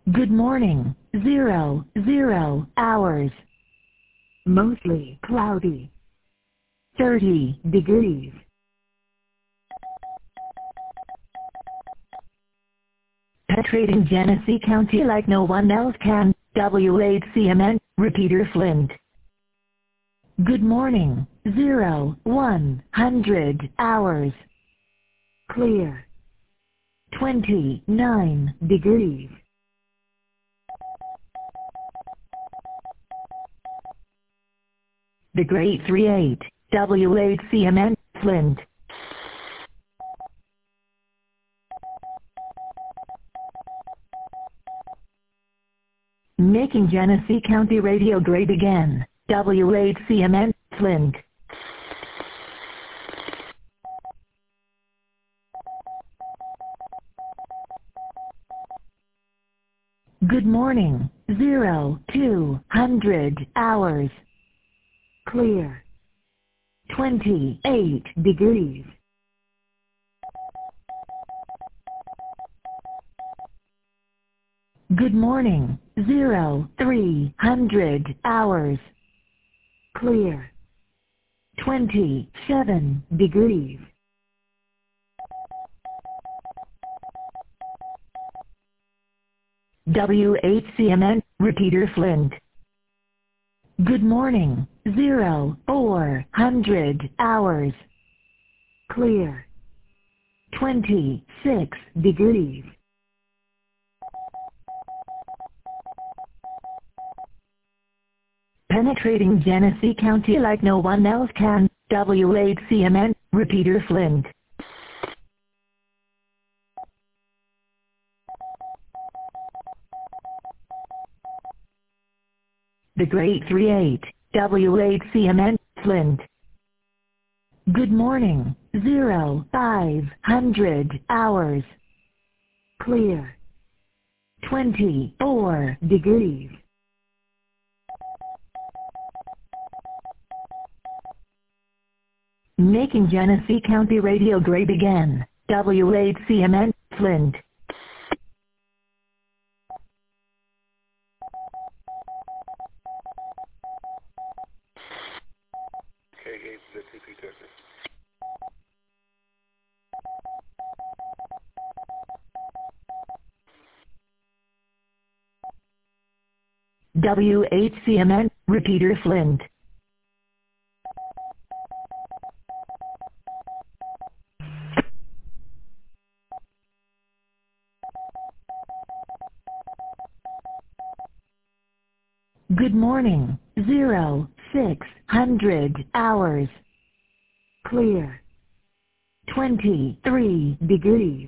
Good morning, 00 hours. Mostly cloudy. 30 degrees. Penetrating Genesee County like no one else can, WHCMN, Repeater Flint. Good morning, 100 hours. Clear. 29 degrees. The Great 38, WHCMN, Flint. Making Genesee County radio great again, WHCMN, Flint. Good morning, 200 hours. Clear. 28 degrees. Good morning, 300 hours. Clear. 27 degrees. WHCMN, Repeater Flint. Good morning, 400 hours. Clear. 26 degrees. Penetrating Genesee County like no one else can, WHCMN, Repeater Flint. The Great 38, WHCMN, Flint. Good morning, 500 hours. Clear. 24 degrees. Making Genesee County radio great again, WHCMN, Flint. WHCMN, Repeater Flint. Good morning, 600 hours. Clear. 23 degrees.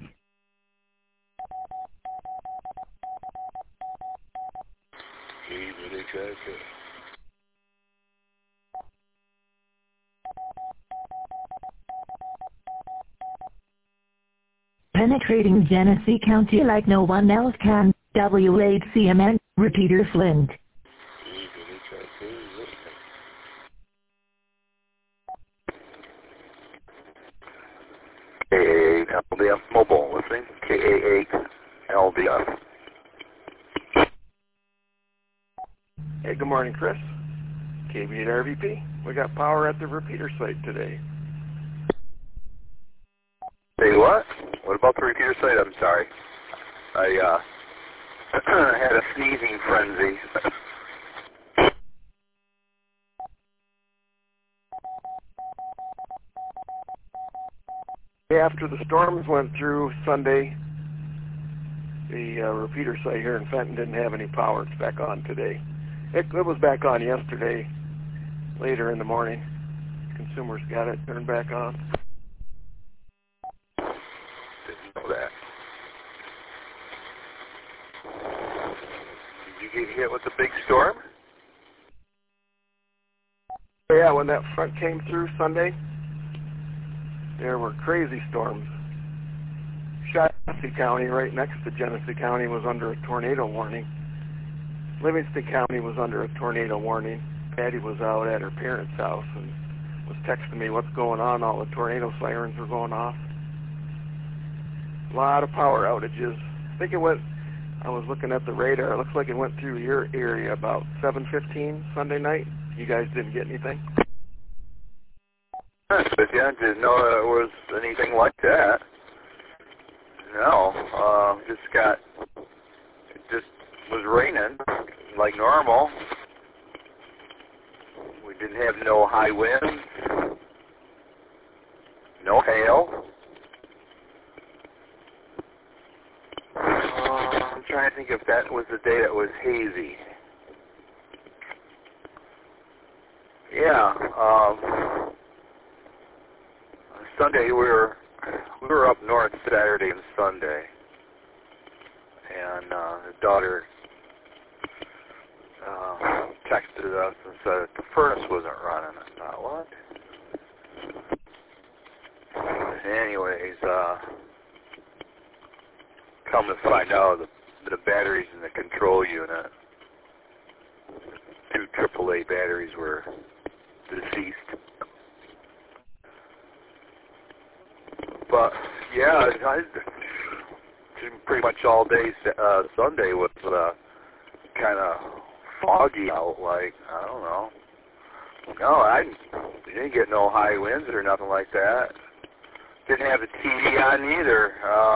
Penetrating Genesee County like no one else can, WHCMN, Repeater Flint. KA8 LDF mobile listening. KA8 LDF. Hey, good morning, Chris. KB8 RVP. We got power at the repeater site today. Say what? What about the repeater site? I'm sorry. I had a sneezing frenzy. After the storms went through Sunday, the repeater site here in Fenton didn't have any power. It's back on today. It was back on yesterday, later in the morning. Consumers got it turned back on. Didn't know that. Did you get hit with the big storm? Yeah, when that front came through Sunday, there were crazy storms. Genesee County, right next to Genesee County, was under a tornado warning. Livingston County was under a tornado warning. Patty was out at her parents' house and was texting me what's going on. All the tornado sirens were going off. A lot of power outages. I I was looking at the radar. It looks like it went through your area about 7:15 Sunday night. You guys didn't get anything? But yeah, I didn't know there was anything like that. No, it just was raining like normal. We didn't have no high winds, no hail. I'm trying to think if that was the day that was hazy. Yeah, Sunday we were up north Saturday and Sunday, and the daughter texted us and said that the furnace wasn't running. I thought, what? Anyways, come to find out that the batteries in the control unit, 2 AAA batteries, were deceased. But yeah, pretty much all day Sunday was kind of foggy out. Like, I don't know. No, I didn't get no high winds or nothing like that. Didn't have the TV on either.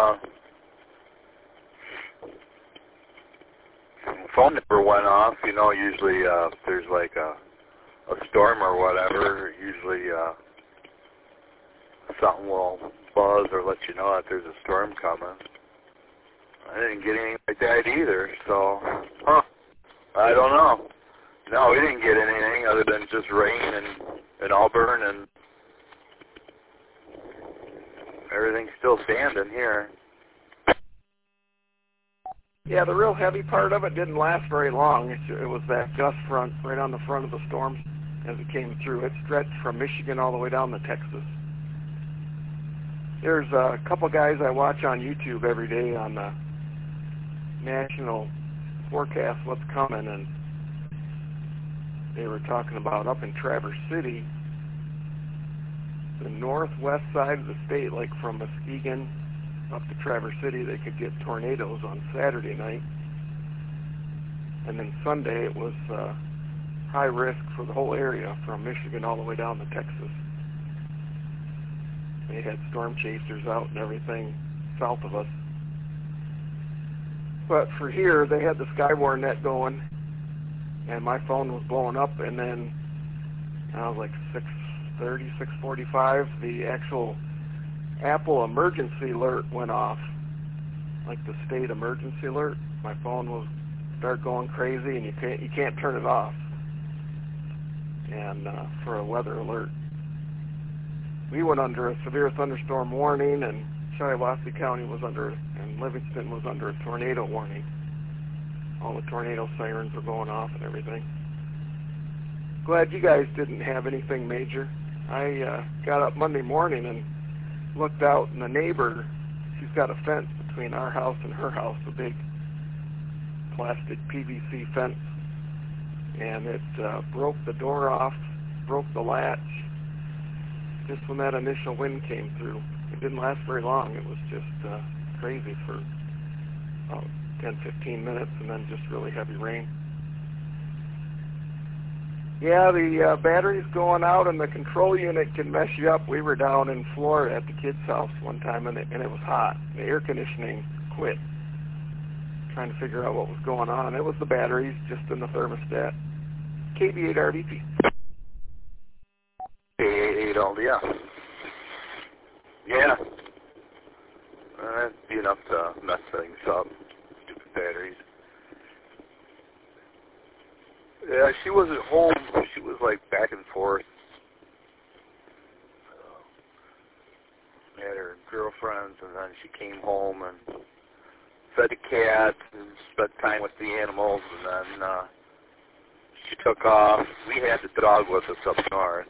Phone number went off. You know, usually if there's like a storm or whatever, usually something will buzz or let you know that there's a storm coming. I didn't get anything like that either, so, I don't know. No, we didn't get anything other than just rain in Auburn, and everything's still standing here. Yeah, the real heavy part of it didn't last very long. It was that gust front right on the front of the storm as it came through. It stretched from Michigan all the way down to Texas. There's a couple guys I watch on YouTube every day on the national forecast what's coming, and they were talking about up in Traverse City, the northwest side of the state, like from Muskegon up to Traverse City, they could get tornadoes on Saturday night. And then Sunday it was high risk for the whole area from Michigan all the way down to Texas. They had storm chasers out and everything south of us. But for here, they had the Skywarn net going, and my phone was blowing up, and then I was like 6:30, 6:45, the actual Apple emergency alert went off, like the state emergency alert. My phone will start going crazy, and you can't turn it off. And for a weather alert, we went under a severe thunderstorm warning, and Shiawassee County was under, and Livingston was under a tornado warning. All the tornado sirens were going off and everything. Glad you guys didn't have anything major. I got up Monday morning and looked out, and the neighbor, she's got a fence between our house and her house, a big plastic PVC fence, and it broke the door off, broke the latch, just when that initial wind came through. It didn't last very long. It was just crazy for about 10-15 minutes, and then just really heavy rain. Yeah, the batteries going out and the control unit can mess you up. We were down in Florida at the kids' house one time, and it was hot. The air conditioning quit. Trying to figure out what was going on. It was the batteries just in the thermostat. KB8 RVP. KB8 all, yeah. Yeah. That'd be enough to mess things up. Stupid batteries. Yeah, she wasn't home. She was like back and forth. Had her girlfriends, and then she came home and fed the cats and spent time with the animals, and then she took off. We had the dog with us up north,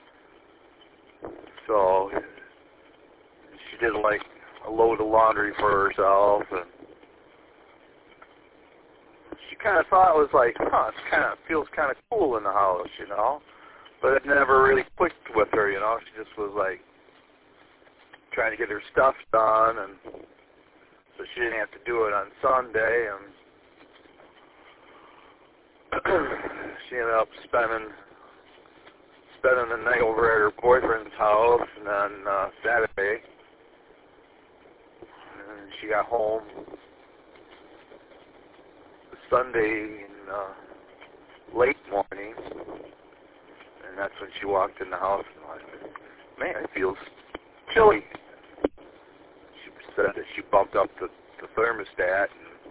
so she did like a load of laundry for herself, and she kind of thought it was like, it feels kind of cool in the house, you know, but it never really clicked with her, you know. She just was like trying to get her stuff done, and so she didn't have to do it on Sunday, and she ended up spending the night over at her boyfriend's house, and then Saturday, and she got home Sunday in late morning, and that's when she walked in the house and I said, man, it feels chilly. She said that she bumped up the thermostat,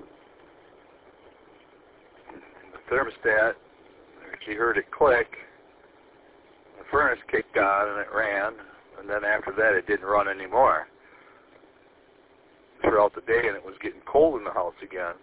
and the thermostat, she heard it click, the furnace kicked on and it ran, and then after that it didn't run anymore throughout the day, and it was getting cold in the house again.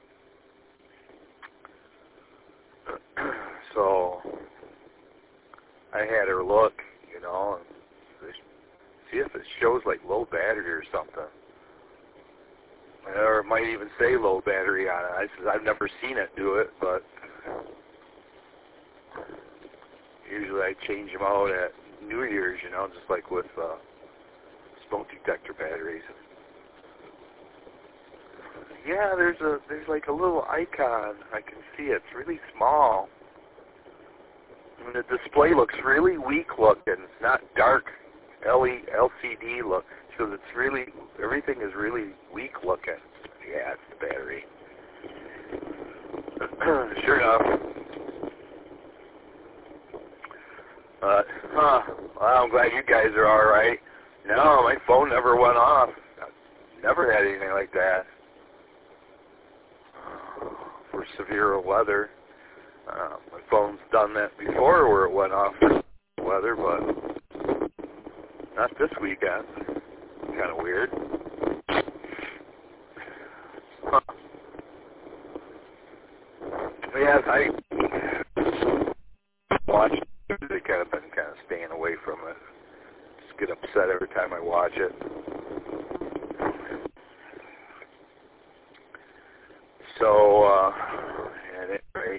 So I had her look, you know, and see if it shows like low battery or something. Or it might even say low battery on it. I said, I've never seen it do it, but usually I change them out at New Year's, you know, just like with smoke detector batteries. Yeah, there's like a little icon. I can see it. It's really small. And the display looks really weak looking. It's not dark LCD look. So it's really, everything is really weak looking. Yeah, it's the battery. Sure enough. Well, I'm glad you guys are all right. No, my phone never went off. I've never had anything like that. For severe weather. My phone's done that before where it went off for weather, but not this weekend. Kind of weird. Huh. Yeah, I watch music. I've been kind of staying away from it. Just get upset every time I watch it. So, at any rate,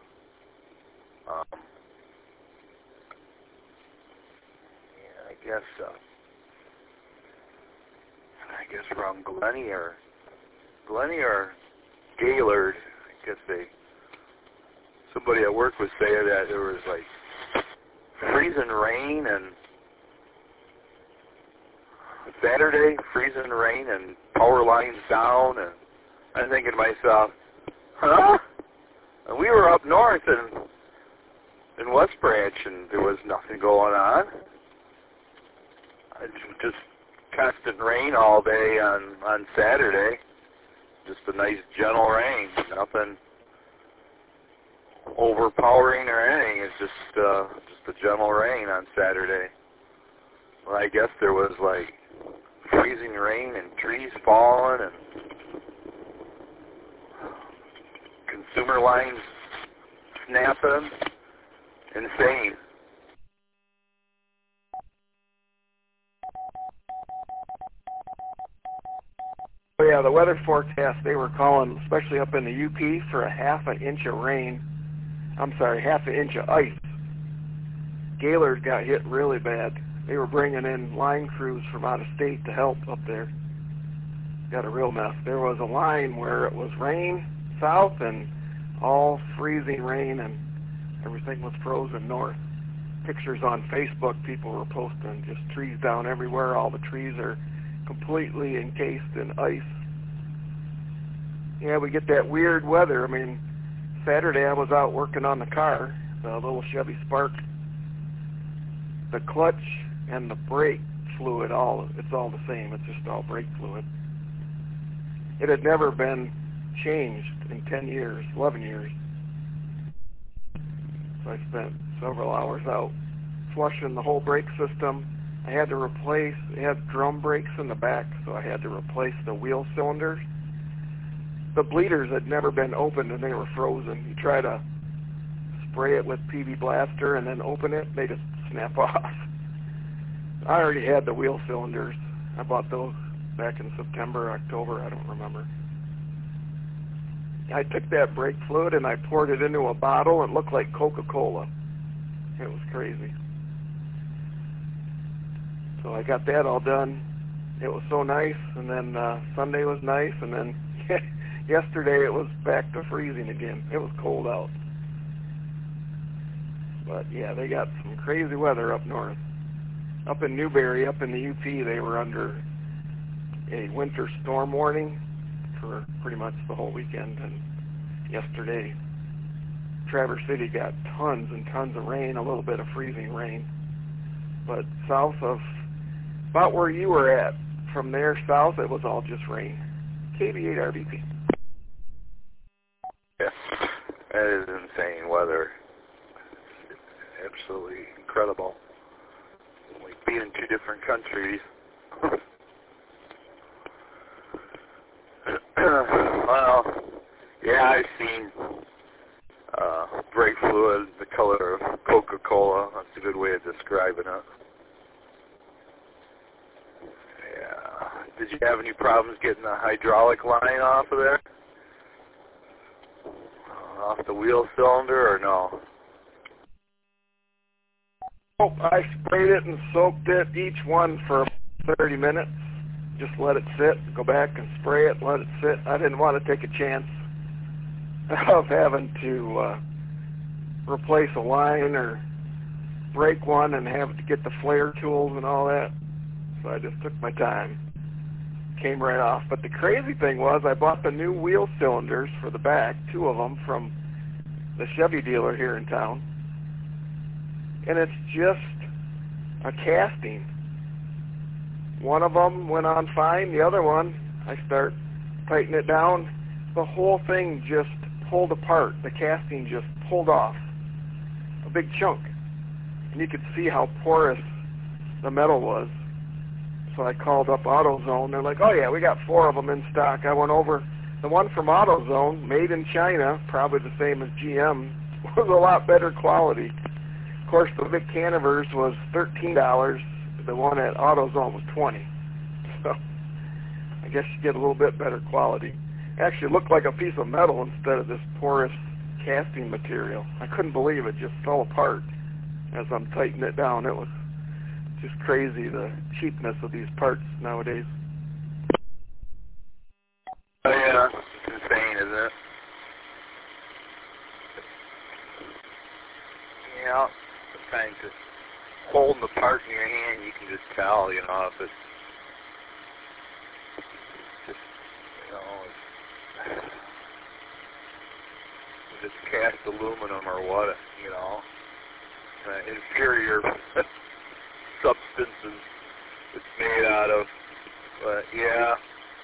yeah, I guess from Glennie or Gaylord, I guess somebody at work was saying that there was like freezing rain and Saturday, freezing rain and power lines down, and I'm thinking to myself, huh? And we were up north in West Branch, and there was nothing going on. Just constant rain all day on Saturday. Just a nice gentle rain. Nothing overpowering or anything. It's just a gentle rain on Saturday. Well, I guess there was like freezing rain and trees falling and consumer lines snapping. Insane. Oh yeah, the weather forecast, they were calling, especially up in the UP, for a half an inch of ice. Gaylord got hit really bad. They were bringing in line crews from out of state to help up there. Got a real mess. There was a line where it was rain south and all freezing rain, and everything was frozen north. Pictures on Facebook, people were posting just trees down everywhere. All the trees are completely encased in ice. Yeah, we get that weird weather. I mean, Saturday I was out working on the car, the little Chevy Spark. The clutch and the brake fluid, it's all the same. It's just all brake fluid. It had never been changed in 10 years, 11 years. So I spent several hours out flushing the whole brake system. I had to replace, it had drum brakes in the back, so I had to replace the wheel cylinders. The bleeders had never been opened and they were frozen. You try to spray it with PB Blaster and then open it, they just snap off. I already had the wheel cylinders. I bought those back in September, October, I don't remember. I took that brake fluid and I poured it into a bottle. It looked like Coca-Cola. It was crazy. So I got that all done. It was so nice, and then Sunday was nice, and then yesterday it was back to freezing again. It was cold out. But yeah, they got some crazy weather up north. Up in Newberry, up in the UP, they were under a winter storm warning for pretty much the whole weekend. And yesterday, Traverse City got tons and tons of rain, a little bit of freezing rain. But south of about where you were at, from there south, it was all just rain. KB8 RVP. Yeah, that is insane weather. It's absolutely incredible. Like being in two different countries. Well, yeah, I've seen brake fluid, the color of Coca-Cola. That's a good way of describing it. Yeah. Did you have any problems getting the hydraulic line off of there? Off the wheel cylinder or no? Oh, I sprayed it and soaked it, each one for 30 minutes. Just let it sit, go back and spray it, let it sit. I didn't want to take a chance of having to replace a line or break one and have to get the flare tools and all that. So I just took my time. Came right off. But the crazy thing was I bought the new wheel cylinders for the back, 2 of them from the Chevy dealer here in town. And it's just a casting. One of them went on fine. The other one, I start tightening it down. The whole thing just pulled apart. The casting just pulled off. A big chunk. And you could see how porous the metal was. So I called up AutoZone. They're like, oh yeah, we got 4 of them in stock. I went over. The one from AutoZone, made in China, probably the same as GM, was a lot better quality. Of course, the Vic Canivers was $13. The one at AutoZone was $20. So I guess you get a little bit better quality. Actually, it looked like a piece of metal instead of this porous casting material. I couldn't believe it just fell apart as I'm tightening it down. It was just crazy, the cheapness of these parts nowadays. Oh yeah, it's insane, isn't it? Yeah, sometimes just holding the part in your hand, you can just tell, you know, if it's just, you know, if it's cast aluminum or what, you know, inferior substances it's made out of. But yeah,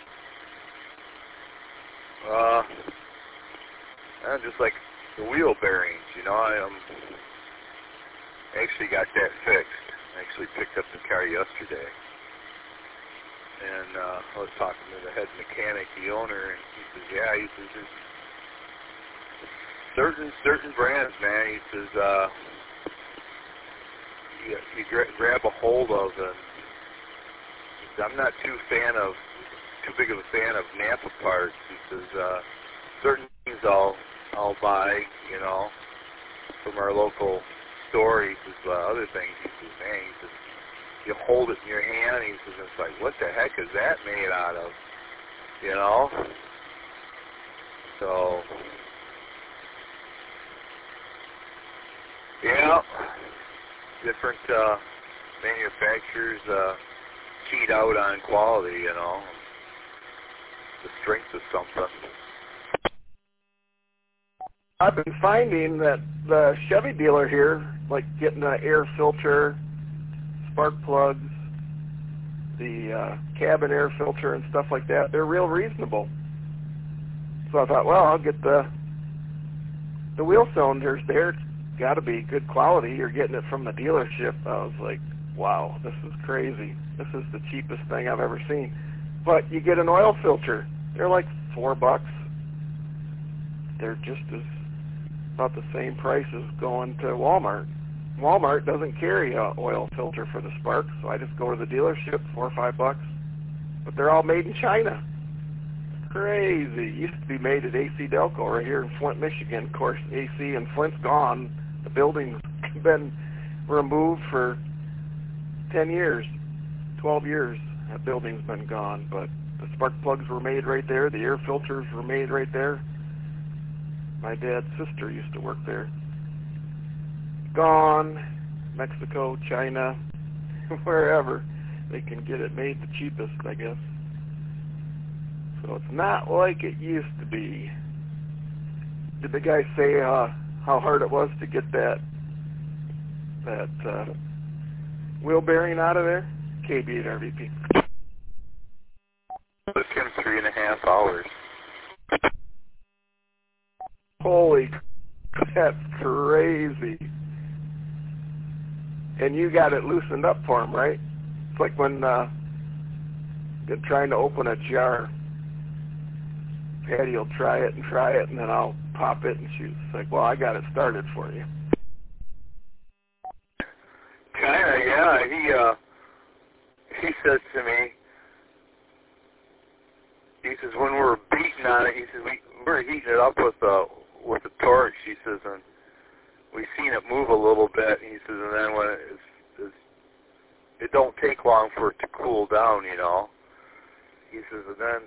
and just like the wheel bearings, you know, I actually got that fixed. I actually picked up the car yesterday, and I was talking to the head mechanic, the owner, and he says, yeah, he says, there's certain brands, man, he says, you grab a hold of, and I'm not too big of a fan of Napa parts. He says, certain things I'll buy, you know, from our local store. He says, other things, he says, man, he says, you hold it in your hand, he says, it's like, what the heck is that made out of, you know? So, yeah, different manufacturers cheat out on quality, you know, the strength of something. I've been finding that the Chevy dealer here, like getting the air filter, spark plugs, the cabin air filter and stuff like that, they're real reasonable. So I thought, well, I'll get the wheel cylinders there. It's got to be good quality. You're getting it from the dealership. I was like, wow, this is crazy. This is the cheapest thing I've ever seen. But you get an oil filter. They're like $4. They're just about the same price as going to Walmart. Walmart doesn't carry an oil filter for the Spark, so I just go to the dealership, $4 or $5. But they're all made in China. Crazy. It used to be made at AC Delco right here in Flint, Michigan. Of course, AC and Flint's gone. The building's been removed for 10 years, 12 years. That building's been gone, but the spark plugs were made right there. The air filters were made right there. My dad's sister used to work there. gone. Mexico, China, wherever they can get it made the cheapest, I guess. So it's not like it used to be. Did the guy say how hard it was to get that wheel bearing out of there? KB8 RVP. It took him 3.5 hours. Holy, that's crazy. And you got it loosened up for him, right? It's like when they're trying to open a jar. Patty will try it, and then I'll pop it, and she's like, well, I got it started for you. Kinda, yeah. He says to me, he says, when we're beating on it, he says, we're heating it up with the torch, he says, and we seen it move a little bit, and he says, and then when it don't take long for it to cool down, you know. He says, and then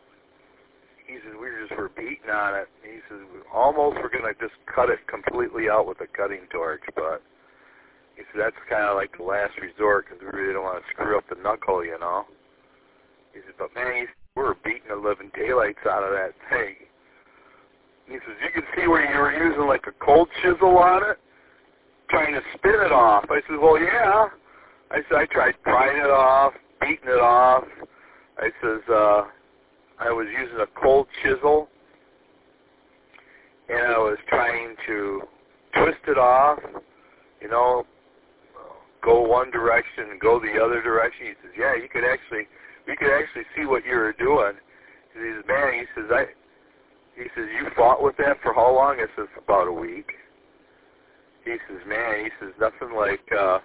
we're beating on it. He says, we're going to just cut it completely out with a cutting torch, but he said, that's kind of like the last resort because we really don't want to screw up the knuckle, you know. He said, but man, we're beating the living daylights out of that thing. He says, you can see where you were using like a cold chisel on it, trying to spin it off. I said, well, yeah. I said, I tried prying it off, beating it off. I says, I was using a cold chisel, and I was trying to twist it off, you know, go one direction and go the other direction. He says, yeah, we could actually see what you were doing. He says, man, he says, you fought with that for how long? I says, about a week. He says, man, he says, nothing like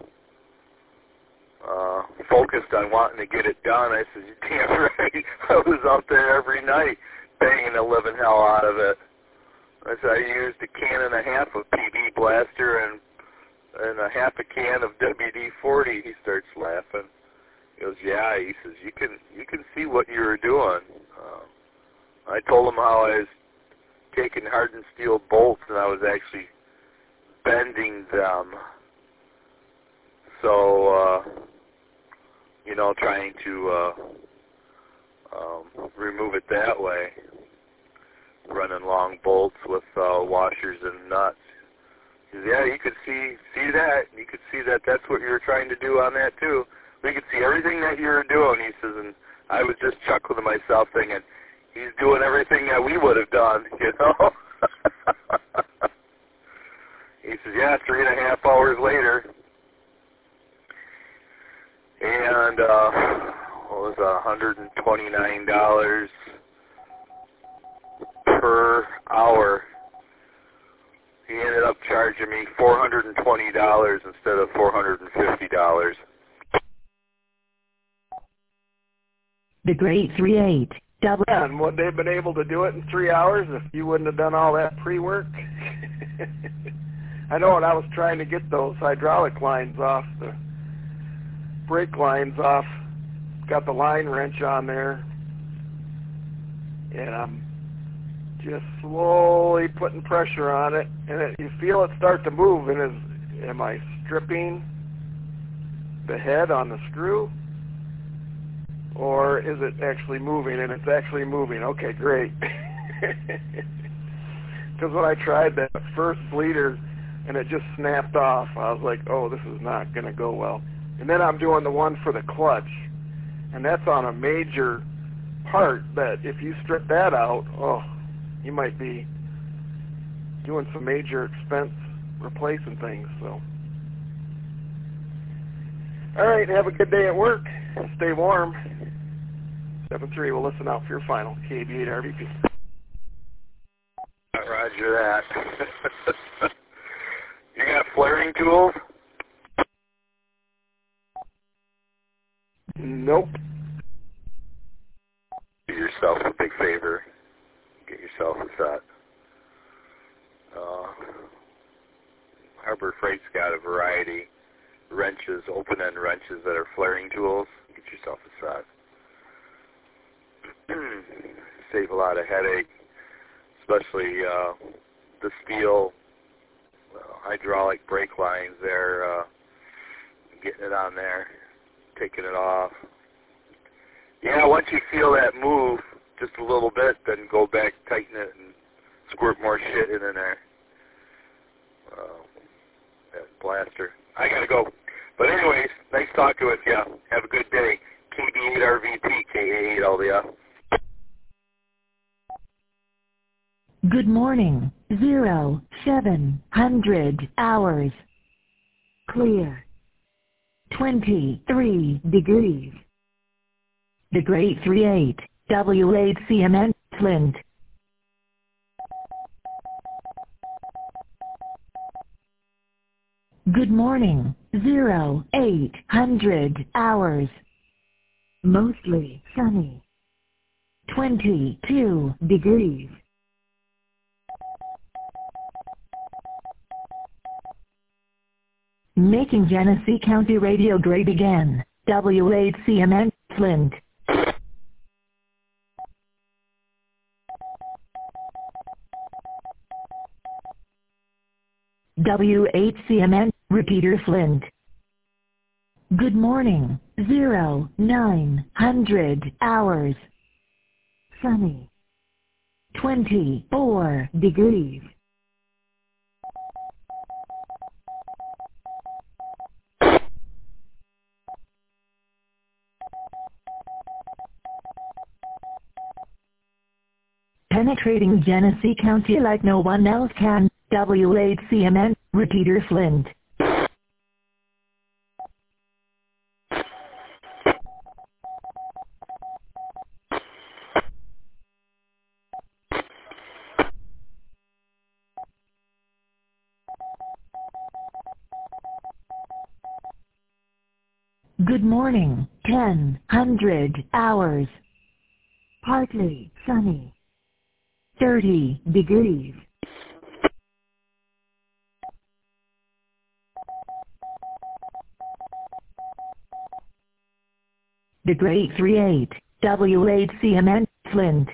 focused on wanting to get it done. I said, you're damn right. I was out there every night banging the living hell out of it. I said, I used a can and a half of PB Blaster and a half a can of WD-40. He starts laughing. He goes, yeah. He says, you can see what you were doing. I told him how I was taking hardened steel bolts and I was actually bending them. So, you know, trying to remove it that way, running long bolts with washers and nuts. He says, yeah, you could see that. You could see that that's what you were trying to do on that, too. We could see everything that you were doing, he says, and I was just chuckling to myself thinking, he's doing everything that we would have done, you know? He says, yeah, 3.5 hours later. And what was $129 per hour. He ended up charging me $420 instead of $450. The Great 3-8. Double. And would they have been able to do it in 3 hours if you wouldn't have done all that pre-work? I know when I was trying to get those hydraulic lines off, the brake lines off, got the line wrench on there, and I'm just slowly putting pressure on it, and you feel it start to move, and am I stripping the head on the screw? Or is it actually moving? And it's actually moving. Okay, great. Because when I tried that first bleeder and it just snapped off, I was like, oh, this is not going to go well. And then I'm doing the one for the clutch. And that's on a major part that if you strip that out, oh, you might be doing some major expense replacing things. So, all right, have a good day at work. Stay warm. 7-3, we'll listen out for your final. KB8 RVP. Roger that. You got flaring tools? Nope. Do yourself a big favor. Get yourself a set. Harbor Freight's got a variety. Wrenches, open-end wrenches that are flaring tools. Get yourself a set. Save a lot of headache, especially the steel hydraulic brake lines there, getting it on there, taking it off. Yeah, once you feel that move just a little bit, then go back, tighten it, and squirt more shit in there. That blaster. I gotta go. But anyways, nice talking with you. Have a good day. KB8RVP, KA8LDF. Good morning. 0700 hours. Clear. 23 degrees. The Great 38, W8CMN, Flint. Good morning. 0800 hours. Mostly sunny. 22 degrees. Making Genesee County Radio great again. W8CMN, Flint. W8CMN, Repeater Flint. Good morning. 0900 hours. Sunny. 24 degrees. Penetrating Genesee County like no one else can. W8CMN, Repeater Flint. Good morning. 1000 hours. Partly sunny. 30 degrees. The Great 38, W8CMN, Flint.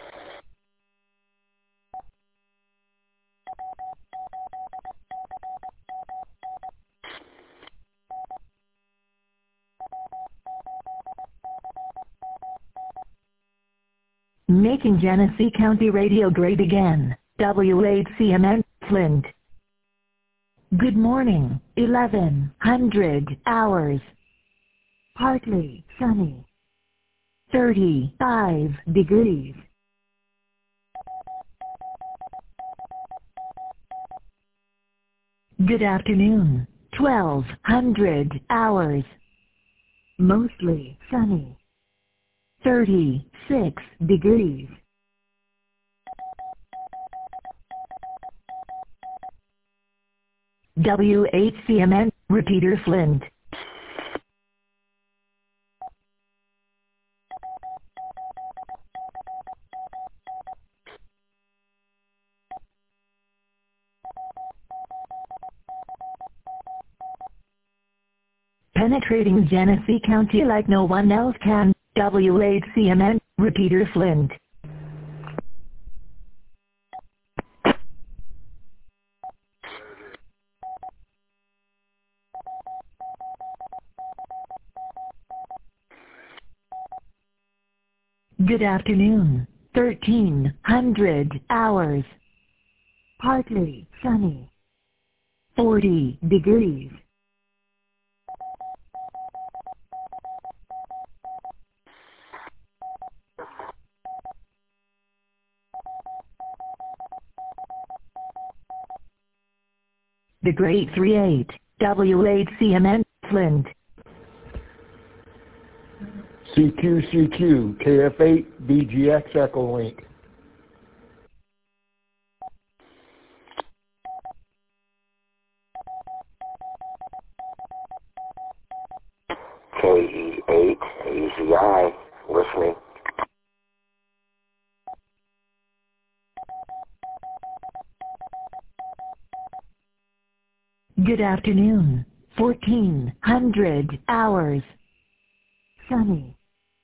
Making Genesee County Radio great again. W8CMN, Flint. Good morning. 1100 hours. Partly sunny. 35 degrees. Good afternoon. 1200 hours. Mostly sunny. 36 degrees. W8CMN, Repeater Flint. Penetrating Genesee County like no one else can. W8CMN, Repeater Flint. Good afternoon. 1300 hours. Partly sunny. 40 degrees. The Great 38, W8CMN, Flint. CQ, KF8, BGX Echo Link. KE8, AZI, listening. Good afternoon. 1400 hours. Sunny.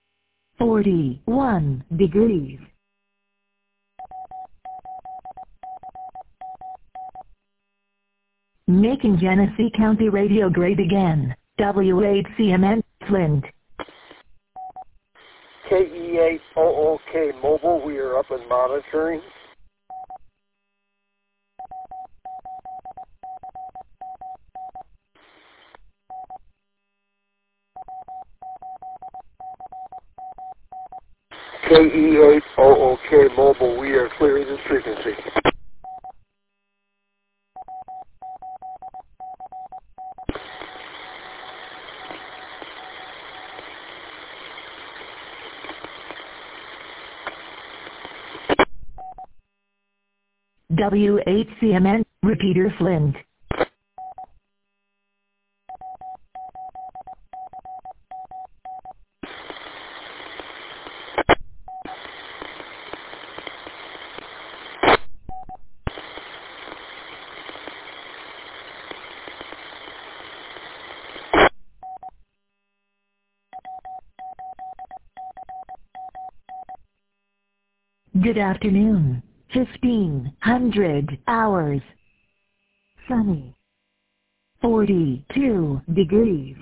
41 degrees. Making Genesee County radio great again. W8CMN, Flint. KE8OOK Mobile, we are up and monitoring. KE8OOK Mobile, we are clearing this frequency. W8CMN, repeater Flint. Good afternoon. 1500 hours. Sunny. 42 degrees.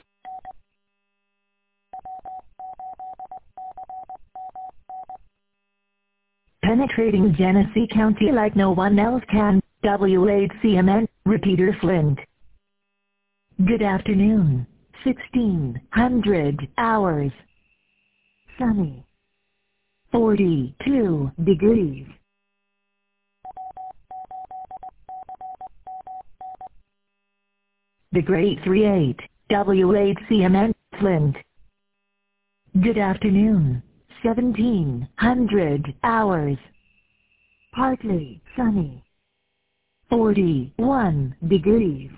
Penetrating Genesee County like no one else can. W8CMN, repeater Flint. Good afternoon. 1600 hours. Sunny. 42 degrees. The Great 38, W8CMN, Flint. Good afternoon. 1700 hours. Partly sunny. 41 degrees.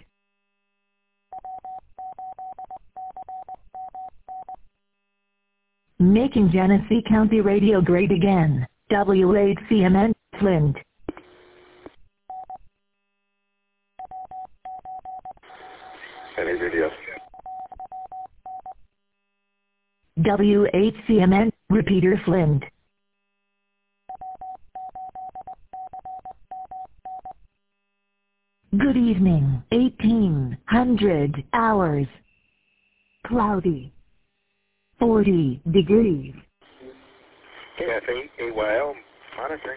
Making Genesee County radio great again. W8CMN, Flint. Any video? W8CMN, repeater Flint. Good evening. 1800 hours. Cloudy. 40 degrees. KF8AYL, monitoring.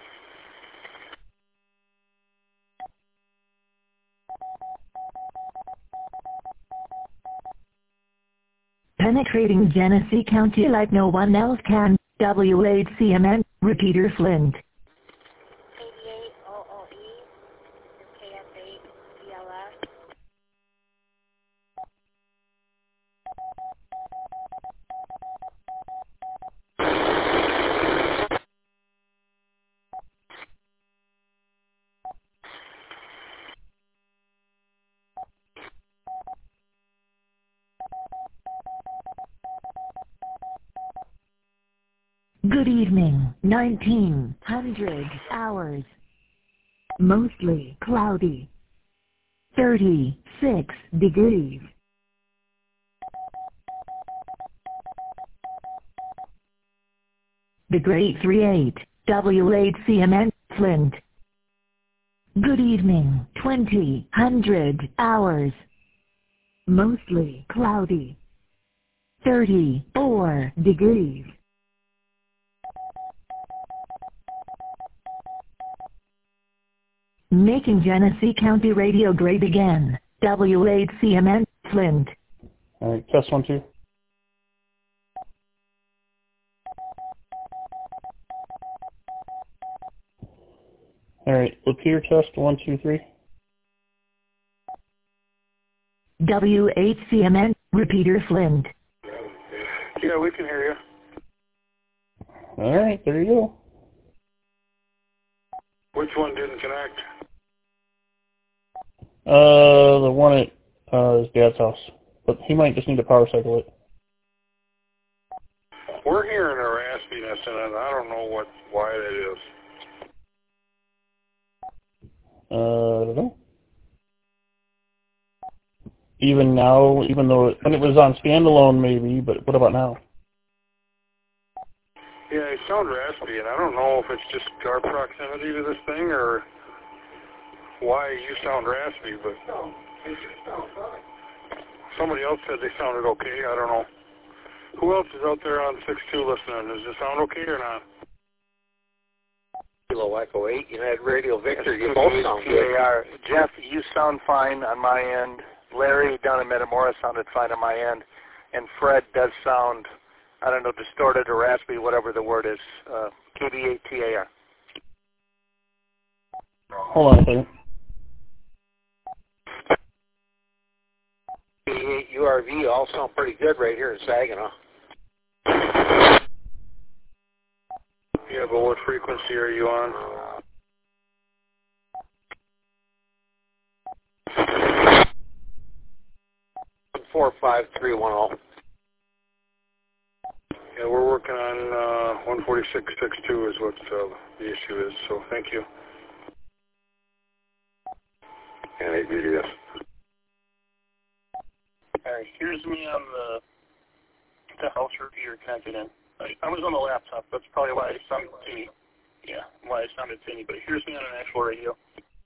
Penetrating Genesee County like no one else can. W8CMN, repeater Flint. 88OOE, KF8 BLS. Good evening. 1900 hours. Mostly cloudy. 36 degrees. The Great 38, W8CMN, Flint. Good evening. 2000 hours. Mostly cloudy. 34 degrees. Making Genesee County radio great again. W8CMN, Flint. All right, test 1, 2. All right, repeater test 1, 2, 3. W8CMN, repeater Flint. Yeah, we can hear you. All right, there you go. Which one didn't connect? The one at his dad's house, but he might just need to power cycle it. We're hearing a raspiness in it. I don't know why that is. I don't know. Even now, even though when it was on standalone, maybe, but what about now? Yeah, it sounds raspy, and I don't know if it's just our proximity to this thing or why you sound raspy, but somebody else said they sounded okay. I don't know. Who else is out there on 6-2 listening? Does it sound okay or not? Kilo Echo 8, United Radio Victor, you both sound good. Jeff, you sound fine on my end. Larry down in Metamora sounded fine on my end. And Fred does sound, I don't know, distorted or raspy, whatever the word is. KB8TAR. Hold on a second. KB8 URV all sound pretty good right here in Saginaw. Yeah, but what frequency are you on? One 45310. Yeah, we're working on 146.62 is what the issue is, so thank you. And ABDS. Alright, here's me on the house repeater connected in. I was on the laptop, that's probably why I sounded tinny. Yeah, why I sounded tinny, but here's me on an actual radio.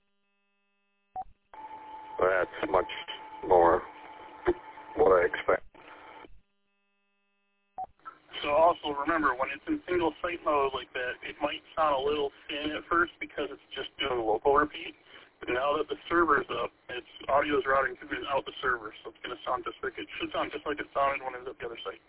That's much more what I expect. So also remember, when it's in single site mode like that, it might sound a little thin at first because it's just doing a local repeat. But now that the server's up, its audio is routing through and out the server, so it's going to sound just like it should sound, just like it sounded when it was at the other site.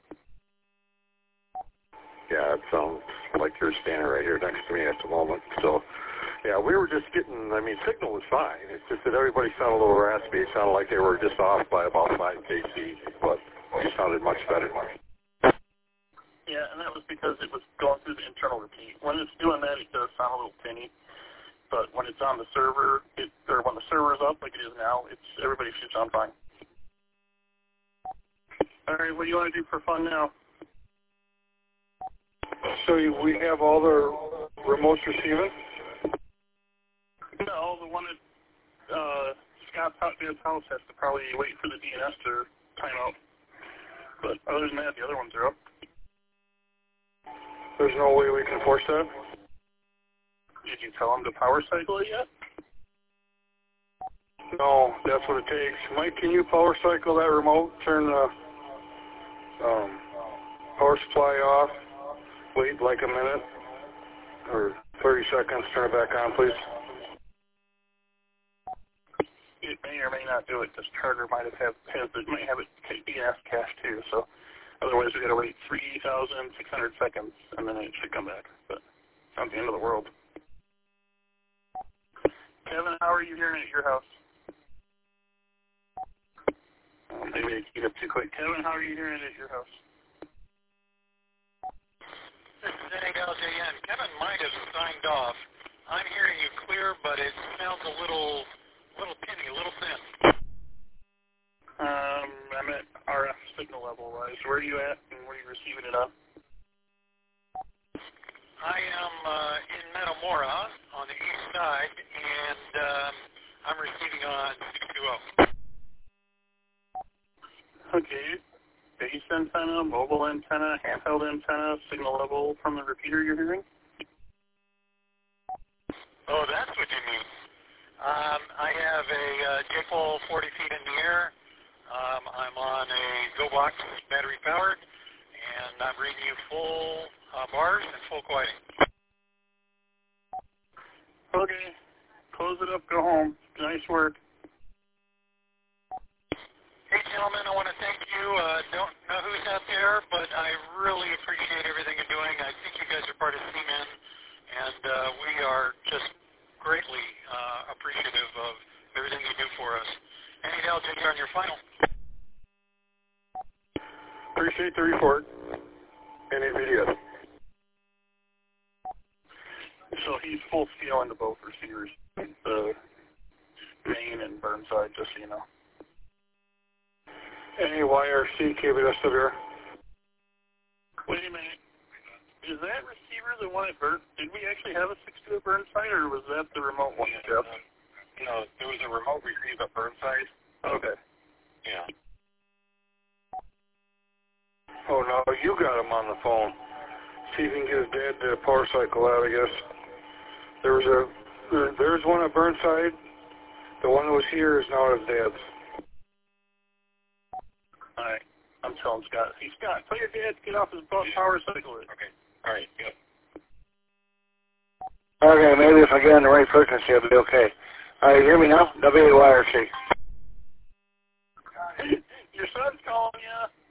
Yeah, it sounds like you're standing right here next to me at the moment. So, yeah, we were just getting, signal was fine. It's just that everybody sounded a little raspy. It sounded like they were just off by about 5 kc, but it sounded much better. Yeah, and that was because it was going through the internal repeat. When it's doing that, it does sound a little tinny. But when it's on the server, or when the server is up like it is now, everybody should sound fine. All right, what do you want to do for fun now? So we have all the remotes receiving? No, the one at Scott's Dad's house has to probably wait for the DNS to time out. But other than that, the other ones are up. There's no way we can force that? Did you tell them to power cycle it yet? No, that's what it takes. Mike, can you power cycle that remote? Turn the power supply off. Wait like a minute or 30 seconds. Turn it back on, please. It may or may not do it. This charter might have it DNS cache too. So otherwise, we got to wait 3,600 seconds, and then it should come back. But it's not the end of the world. Kevin, how are you hearing at your house? Maybe I keyed up too quick. Kevin, how are you hearing at your house? This is NALJN. Kevin might have signed off. I'm hearing you clear, but it sounds a little tinny, a little thin. I'm at RF signal level wise. Where are you at, and where are you receiving it on? I am in Metamora on the east side, and I'm receiving on 620. Okay. Base antenna, mobile antenna, handheld antenna, signal level from the repeater you're hearing? Oh, that's what you mean. I have a JPOL 40 feet in the air. I'm on a GoBox battery powered, and I'm reading you full bars and full quieting. Okay. Close it up, go home. Nice work. Hey, gentlemen, I want to thank you. Don't know who's out there, but I really appreciate everything you're doing. I think you guys are part of CMEN, and we are just greatly appreciative of everything you do for us. Any doubt that you're on your final? Appreciate the report. Any videos? So he's full scale into both receivers, the main and Burnside, just so you know. Any YRC KBSWR? Wait a minute. Is that receiver the one at Burn? Did we actually have a 6-2 at Burnside, or was that the remote one, Jeff? No, there was a remote receive at Burnside. Okay. Yeah. Oh, no, you got him on the phone. See if you can get his dad to power cycle out, I guess. There's one at Burnside, The one that was here is now at his dad's. Alright. I'm telling Scott. Hey, Scott, tell your dad to get off his power cycle. Okay. All right. Yep. Okay, maybe if I get on the right frequency, it'll be okay. All right, you hear me now? WYRC. Your son's calling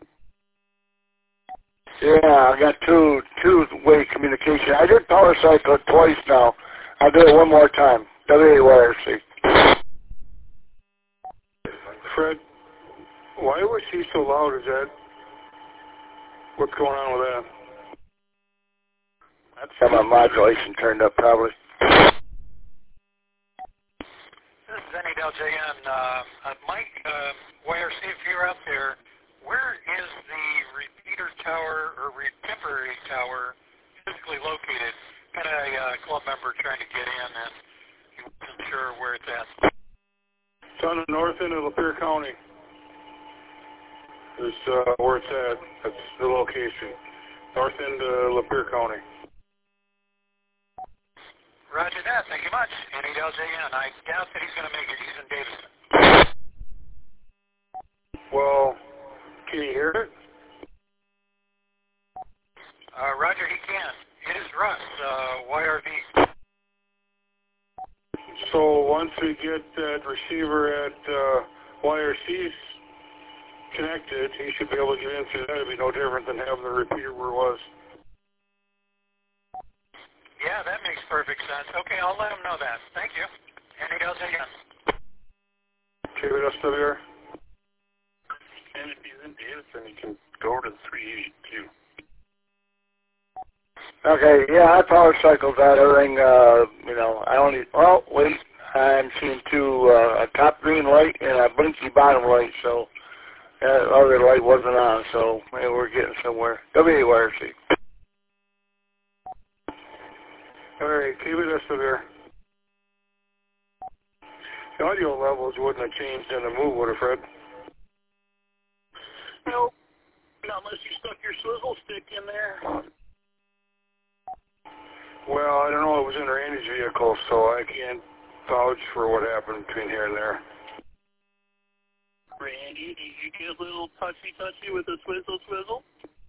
you. Yeah, I got two-way communication. I did power cycle it twice now. I'll do it one more time. WYRC. Fred, why was he so loud? Is that what's going on with that? That's got my modulation turned up, probably. This is NEWJN. Mike, YRC, if you're out there, where is the repeater tower or temporary tower physically located? Got a club member trying to get in, and he wasn't sure where it's at. It's on the north end of Lapeer County. Is where it's at. That's the location. North end of Lapeer County. Roger that. Thank you much. NEWJN. I doubt that he's going to make it. He's in Davison. Well, can you hear it? Roger, he can. It is Russ, YRV. So once we get that receiver at YRC's connected, he should be able to get in through that. It'd be no different than having the repeater where it was. Yeah, that makes perfect sense. Okay, I'll let him know that. Thank you. NEWJN. KWSWR. And if he's in Davison, he can go to the 382. Okay, yeah, I power cycled that. Everything, I'm seeing a top green light and a blinky bottom light, so that other light wasn't on, so maybe we're getting somewhere. WYRC. All right, KWSWR. The audio levels wouldn't have changed in the move, would it, Fred? Nope. Not unless you stuck your swizzle stick in there. Well, I don't know. It was in Randy's vehicle, so I can't vouch for what happened between here and there. Randy, did you get a little touchy-touchy with the swizzle?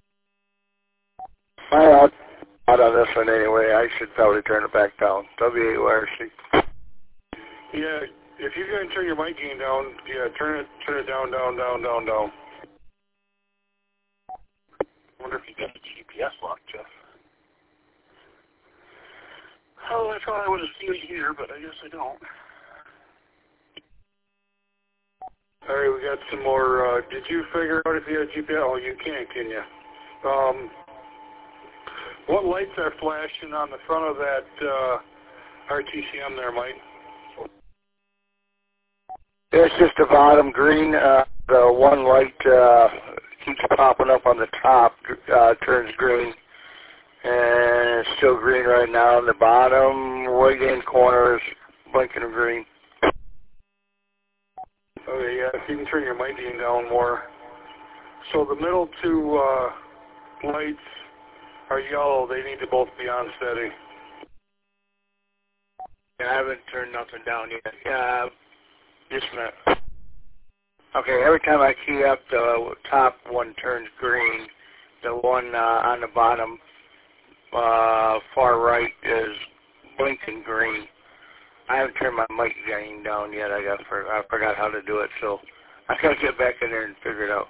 Out on this one anyway. I should probably turn it back down. WYRC. Yeah, if you're going to turn your mic gain down, yeah, turn it down. I wonder if you got a GPS lock, Jeff. Oh, I thought I would have seen it here, but I guess I don't. All right, we got some more. Did you figure out if you had GPS? Oh, you can you? What lights are flashing on the front of that RTCM there, Mike? It's just the bottom green. The one light keeps popping up on the top, turns green. And it's still green right now. And the bottom right-hand corner is blinking green. Okay, yeah, if you can turn your mic gain down more. So the middle two lights are yellow. They need to both be on steady. Yeah, I haven't turned nothing down yet. Just a minute. Okay, every time I key up, the top one turns green. The one on the bottom far right is blinking green. I haven't turned my mic gain down yet. I forgot how to do it, so I gotta get back in there and figure it out.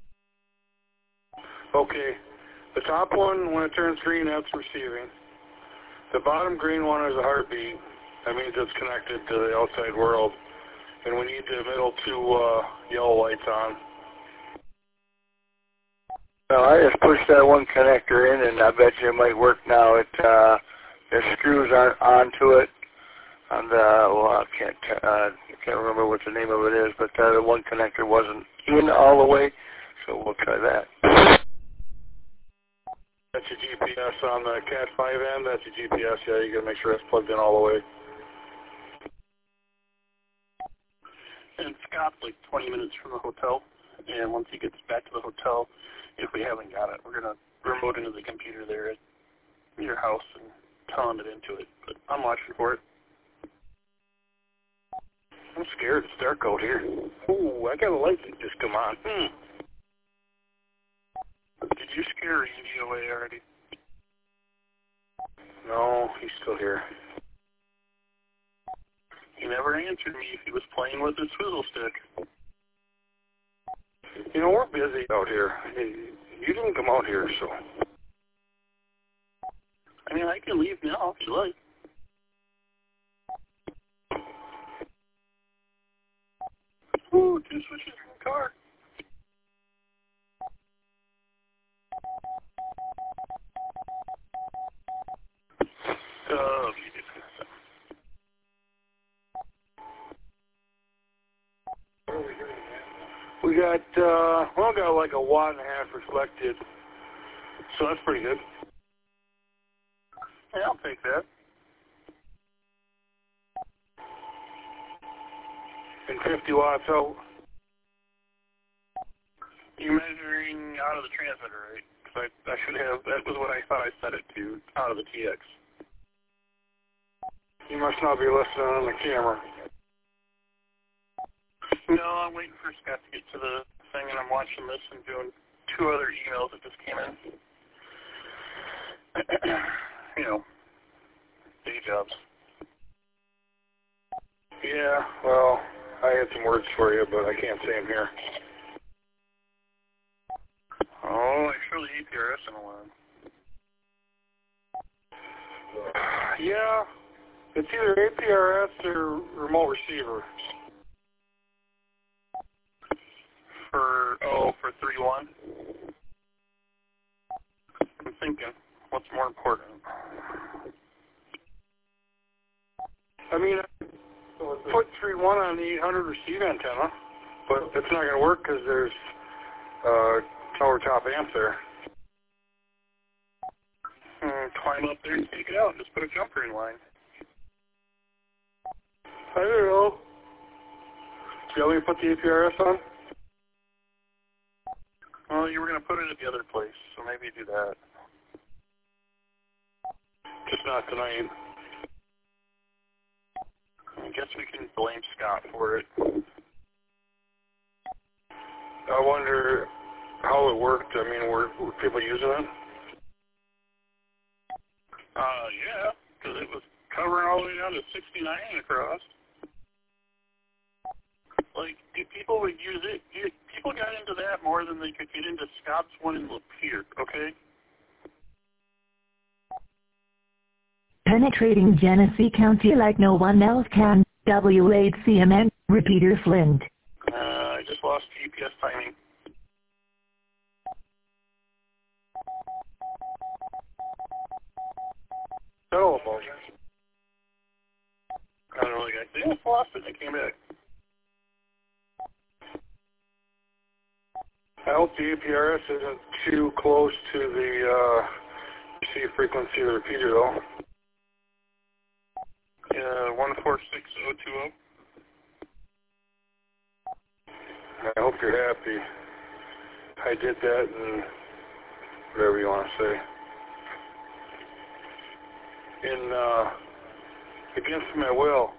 Okay, the top one, when it turns green, that's receiving. The bottom green one is a heartbeat. That means it's connected to the outside world. And we need the middle two yellow lights on. Well, I just pushed that one connector in, and I bet you it might work now. The screws aren't onto it. And I can't remember what the name of it is, but the one connector wasn't in all the way, so we'll try that. That's your GPS on the Cat 5 end. That's your GPS. Yeah, you got to make sure it's plugged in all the way. And Scott's like 20 minutes from the hotel, and once he gets back to the hotel, if we haven't got it, we're going to remote into the computer there at your house and tell him it into it. But I'm watching for it. I'm scared. It's dark out here. Ooh, I got a light that just come on. Did you scare Randy away already? No, he's still here. He never answered me if he was playing with his swizzle stick. You know, we're busy out here. You didn't come out here, so... I mean, I can leave now if you like. Ooh, 2 switches in the car. We got, got like a 1.5 watt reflected, so that's pretty good. Yeah, I'll take that. And 50 watts out. You're measuring out of the transmitter, right? Because I should have, that was what I thought I set it to, out of the TX. You must not be listening on the camera. No, I'm waiting for Scott to get to the thing, and I'm watching this and doing 2 other emails that just came in. You know, day jobs. Yeah, well, I had some words for you, but I can't say them here. Oh, I surely APRS in a while. Yeah, it's either APRS or remote receiver. For 3.1? I'm thinking, what's more important? I mean, put 3.1 on the 800 receive antenna, but it's not going to work because there's tower top amps there. Climb up there and take it out and just put a jumper in line. I don't know. Do you want me to put the APRS on? Well, you were going to put it at the other place, so maybe do that. Just not tonight. I guess we can blame Scott for it. I wonder how it worked. I mean, were people using it? Yeah, because it was covering all the way down to 69 across. Like, if people would use it, people got into that more than they could get into Scott's one in Lapeer, okay? Penetrating Genesee County like no one else can. W8CMN, repeater Flint. I just lost GPS timing. No, about I don't know, like I just lost it and it came back. I hope the APRS isn't too close to the receive frequency of the repeater, though. 146020. I hope you're happy. I did that and whatever you want to say. Against my will.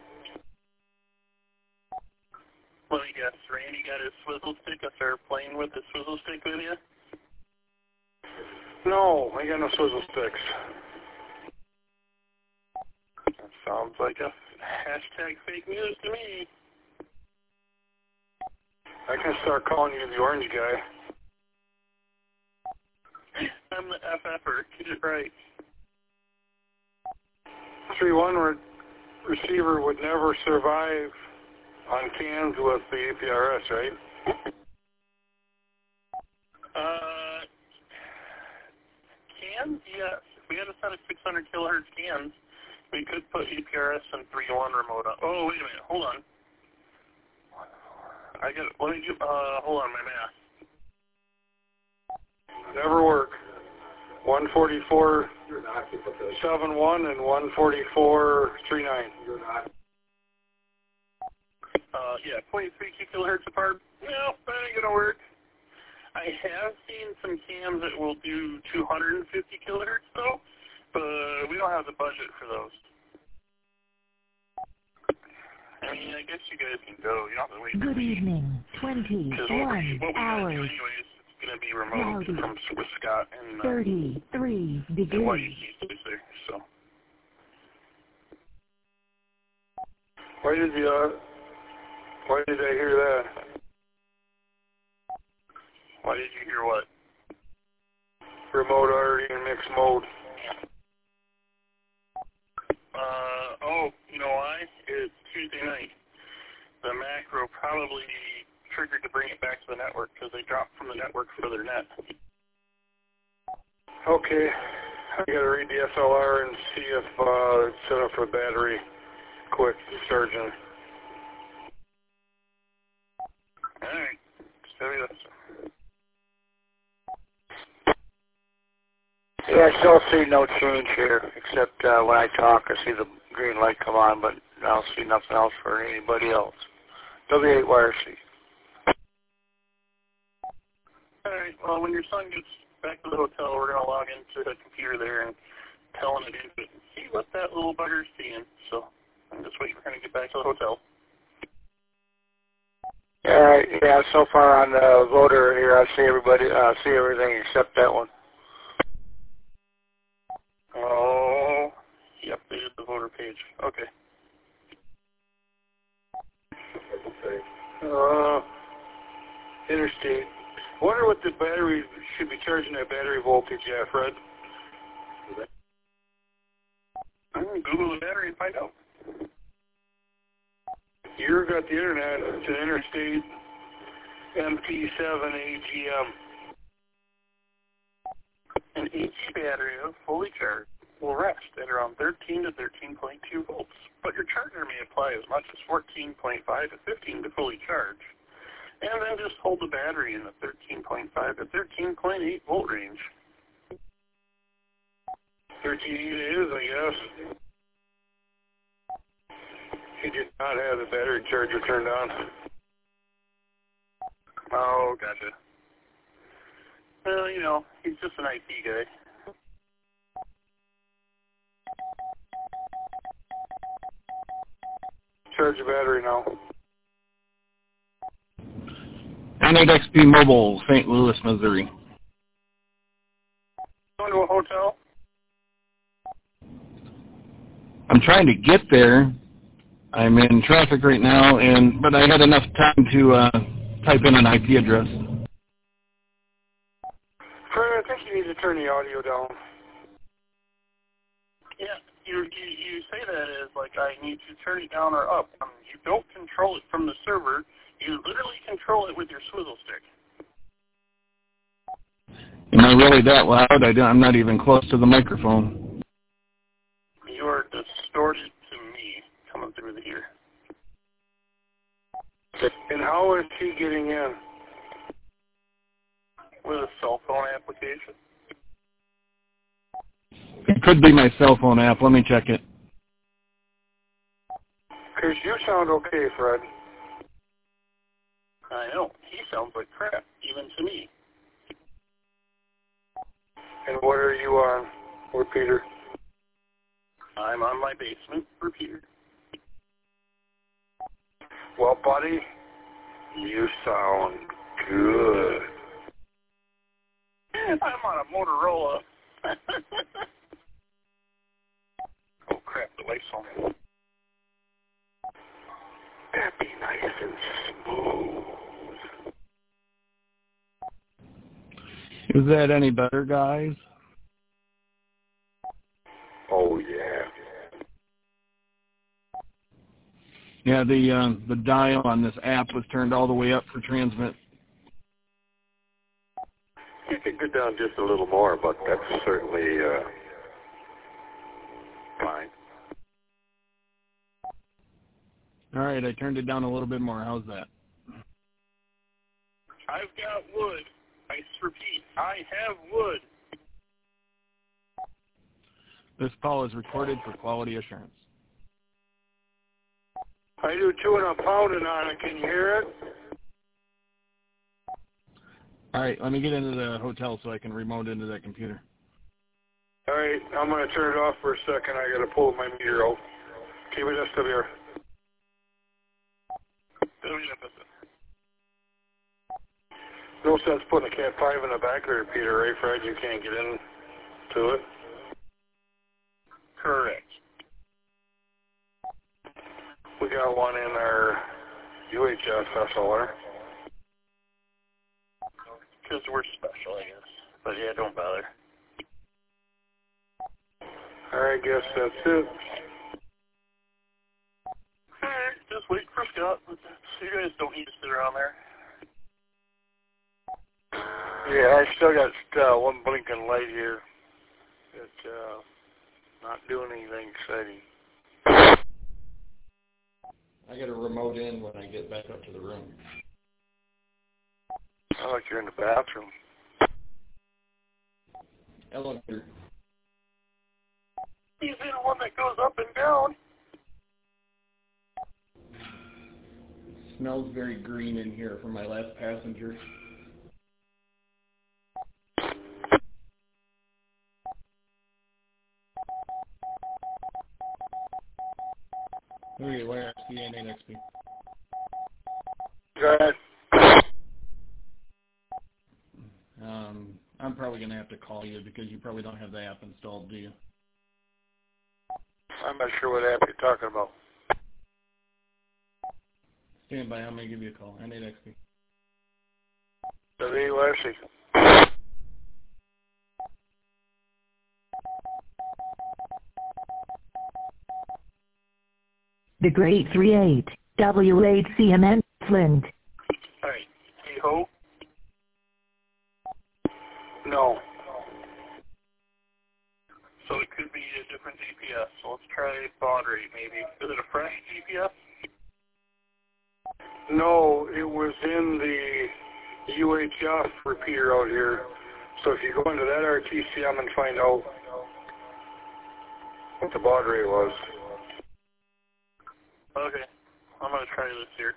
Let me guess, Randy got his swizzle stick up there playing with his swizzle stick with you? No, I got no swizzle sticks. That sounds like a hashtag fake news to me. I can start calling you the orange guy. I'm the FFer, get it right. 3.1 receiver would never survive on cans with the APRS, right? Cans? Yes. If we had a set of 600 kilohertz cans, we could put APRS and 3.1 remote on. Oh, wait a minute. Hold on. Let me do, hold on, my math. Never work. 144.71 and 144.39. Yeah, 0.32 kilohertz apart. No, that ain't gonna work. I have seen some cams that will do 250 kilohertz though, but we don't have the budget for those. And I mean, I guess you guys can go. You don't have to wait for Good me. evening. 21 Because what we gotta do hours. anyways, it's going to be remote Cloudy. with Scott and 33 what degrees. you see there. So. Why did I hear that? Why did you hear what? Remote already in mixed mode. Oh, you know why? It's Tuesday night. The macro probably triggered to bring it back to the network because they dropped from the network for their net. Okay. I gotta read the SLR and see if it's set up for battery quick charging. Alright. Steady that. Yeah, I still see no change here, except when I talk, I see the green light come on, but I don't see nothing else for anybody else. W8YRC. Alright, well, when your son gets back to the hotel, we're going to log into the computer there and tell him to do it. See what that little bugger's seeing. So I'm just waiting for him to get back to the hotel. Alright, yeah, so far on the voter here, I see everybody, see everything except that one. Oh, he updated the voter page. Okay. Interstate. I wonder what the battery should be charging that battery voltage at, Fred. I'm going to Google the battery and find out. You got the internet. It's an Interstate MP7 AGM. An AC battery of fully charged will rest at around 13 to 13.2 volts, but your charger may apply as much as 14.5 to 15 to fully charge, and then just hold the battery in the 13.5 to 13.8 volt range. 13.8 it is, I guess. He did not have the battery charger turned on. Oh, gotcha. Well, you know, he's just an IT guy. Charge the battery now. 98XP Mobile, St. Louis, Missouri. Going to a hotel? I'm trying to get there. I'm in traffic right now, but I had enough time to type in an IP address. Fred, I think you need to turn the audio down. Yeah, you say that as like I need to turn it down or up. You don't control it from the server. You literally control it with your swivel stick. Am I really that loud? I'm not even close to the microphone. You are distorted to me coming through the ear. And how is he getting in? With a cell phone application. It could be my cell phone app. Let me check it. Because you sound okay, Fred. I know. He sounds like crap, even to me. And what are you on, Repeater? I'm on my basement repeater. Well, buddy, you sound good. I'm on a Motorola. Oh, crap, the light's on. That'd be nice and smooth. Is that any better, guys? Oh, yeah. Yeah, the dial on this app was turned all the way up for transmit. You could go down just a little more, but that's certainly fine. All right, I turned it down a little bit more. How's that? I've got wood. I repeat, I have wood. This call is recorded for quality assurance. I do too, and I'm pounding on it. Can you hear it? All right, let me get into the hotel so I can remote into that computer. All right, I'm going to turn it off for a second. I got to pull my meter out. Keep it SWR. No sense putting a Cat 5 in the back of the repeater, right, Fred? You can't get into it. Correct. We got one in our UHF SLR. Because we're special, I guess. But yeah, don't bother. I guess that's it. Alright, just wait for Scott. You guys don't need to sit around there. Yeah, I still got one blinking light here. It's not doing anything exciting. I got a remote in when I get back up to the room. Sounds like you're in the bathroom. Elevator. He's in one that goes up and down. It smells very green in here from my last passenger. Where are CN and XP? Go ahead. I'm probably going to have to call you because you probably don't have the app installed, do you? I'm not sure what app you're talking about. Stand by, I'm going to give you a call. N8XP. WRC. The Great 38, W8CMN, Flint. Alright, hey ho. No. So it could be a different GPS. So let's try baud rate maybe. Is it a fresh GPS? No, it was in the UHF repeater out here. So if you go into that RTCM and find out what the baud rate was. Okay, I'm going to try this here.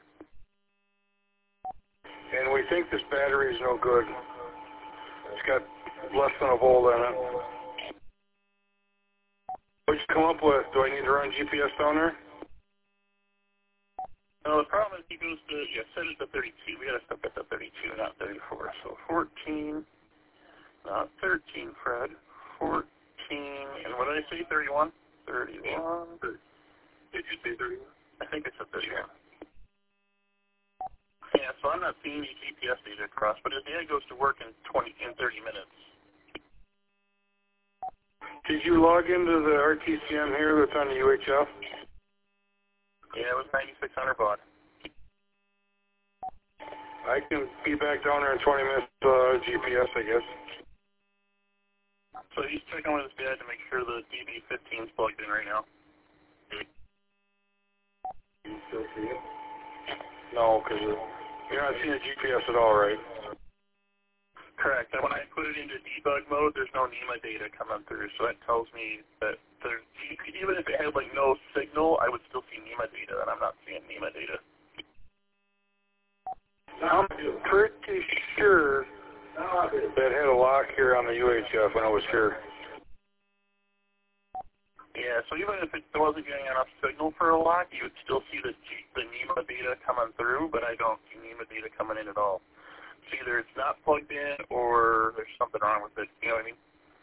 And we think this battery is no good. It's got less than a volt in it. What'd you come up with? Do I need to run GPS down there? No, the problem is he goes to, set it to 32. We got to step it to 32, not 34. So 14, not 13, Fred. 14, and what did I say, 31? 31. Did you say 31? I think it's a 31. Yeah, so I'm not seeing any GPS data across, but his data goes to work in 30 minutes. Did you log into the RTCM here that's on the UHF? Yeah, it was 9,600 baud. I can be back down there in 20 minutes GPS, I guess. So he's checking with his dad to make sure the DB15 is plugged in right now. You still see it? No, because you're not seeing the GPS at all, right? Correct. And when I put it into debug mode, there's no NEMA data coming through, so that tells me that there's, even if it had like no signal, I would still see NEMA data, and I'm not seeing NEMA data. I'm pretty sure that had a lock here on the UHF when I was here. Yeah, so even if it wasn't getting enough signal for a lock, you would still see the NEMA data coming through, but I don't see NEMA data coming in at all. So either it's not plugged in or there's something wrong with it, you know what I mean?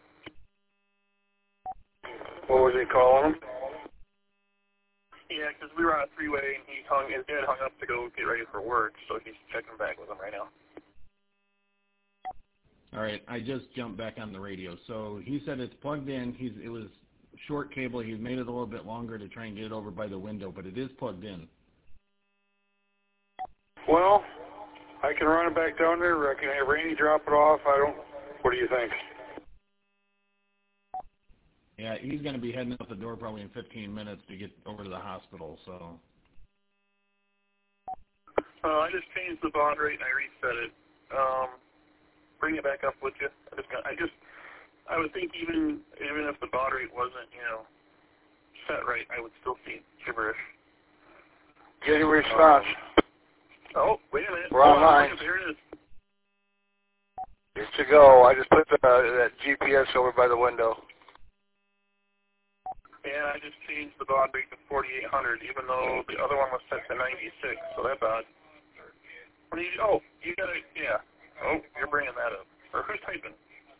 What was he calling him? Yeah, because we were on a three-way and his dad hung up to go get ready for work, so he's checking back with him right now. All right, I just jumped back on the radio. So he said it's plugged in. It was short cable. He's made it a little bit longer to try and get it over by the window, but it is plugged in. Well, I can run it back down there, or I can have Randy drop it off. What do you think? Yeah, he's going to be heading out the door probably in 15 minutes to get over to the hospital, so. I just changed the baud rate and I reset it. Bring it back up with you. I would think even if the baud rate wasn't, set right, I would still see gibberish. Getting response. Oh, wait a minute. We're online. There it is. It's to go. I just put that GPS over by the window. And I just changed the baud rate to 4,800, even though the other one was set to 96, so that baud What do you? Oh, you gotta. Yeah. Oh, you're bringing that up. Or who's typing?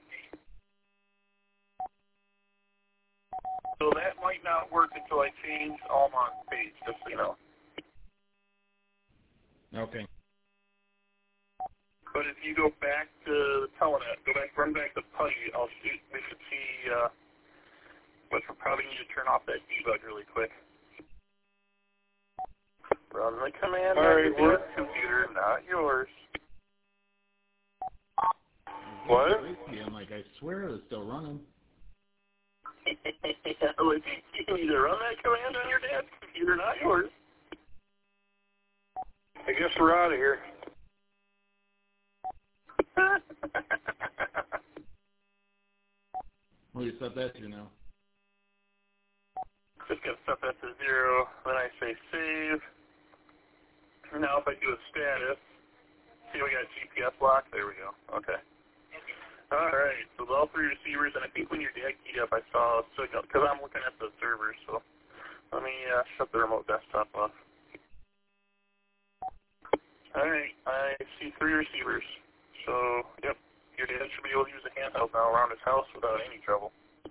So that might not work until I change Almon's page, just so you know. Okay. But if you go back to the Telenet, run back to Putty, we should see, but we'll probably need to turn off that debug really quick. Run the command on your computer, not yours. What? I'm like, I swear it's still running. You need to run that command on your dad's computer, not yours. I guess we're out of here. What do you set that to now? Just gonna set that to 0. Then I say save. Now if I do a status, see we got GPS lock. There we go. Okay. All right. So all 3 receivers, and I think when your dad keyed up, I saw a signal because I'm looking at the servers. So let me shut the remote desktop off. All right. I see 3 receivers. So yep, your dad should be able to use a handheld now around his house without any trouble.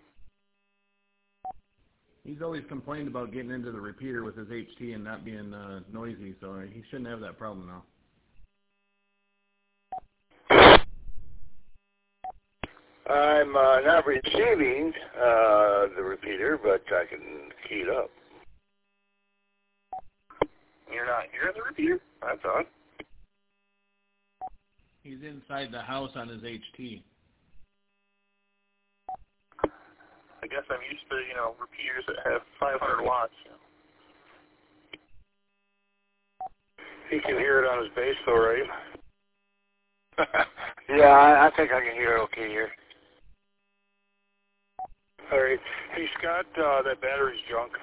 He's always complained about getting into the repeater with his HT and not being noisy, so he shouldn't have that problem now. I'm not receiving the repeater, but I can key it up. You're not hearing the repeater? That's odd. He's inside the house on his HT. I guess I'm used to, repeaters that have 500 watts. He can hear it on his base, though, right? Yeah, I think I can hear it okay here. All right. Hey, Scott, that battery's junk.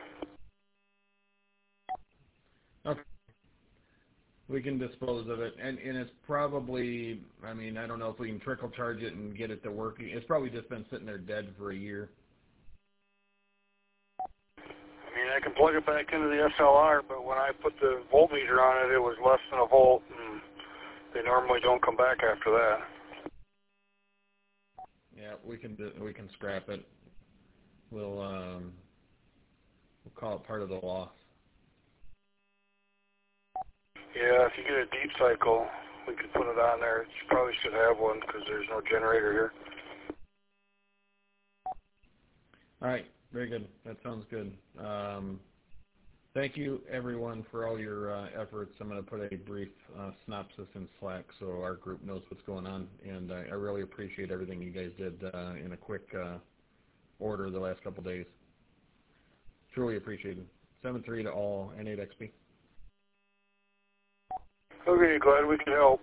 Okay. We can dispose of it. And it's probably, I don't know if we can trickle charge it and get it to work. It's probably just been sitting there dead for a year. I can plug it back into the SLR, but when I put the voltmeter on it, it was less than a volt, and they normally don't come back after that. Yeah, we can scrap it. We'll call it part of the loss. Yeah, if you get a deep cycle, we could put it on there. You probably should have one because there's no generator here. All right. Very good. That sounds good. Thank you, everyone, for all your efforts. I'm going to put a brief synopsis in Slack so our group knows what's going on, and I really appreciate everything you guys did in a quick order the last couple days. Truly appreciated. 7-3 to all, N8XP. Okay, glad we could help.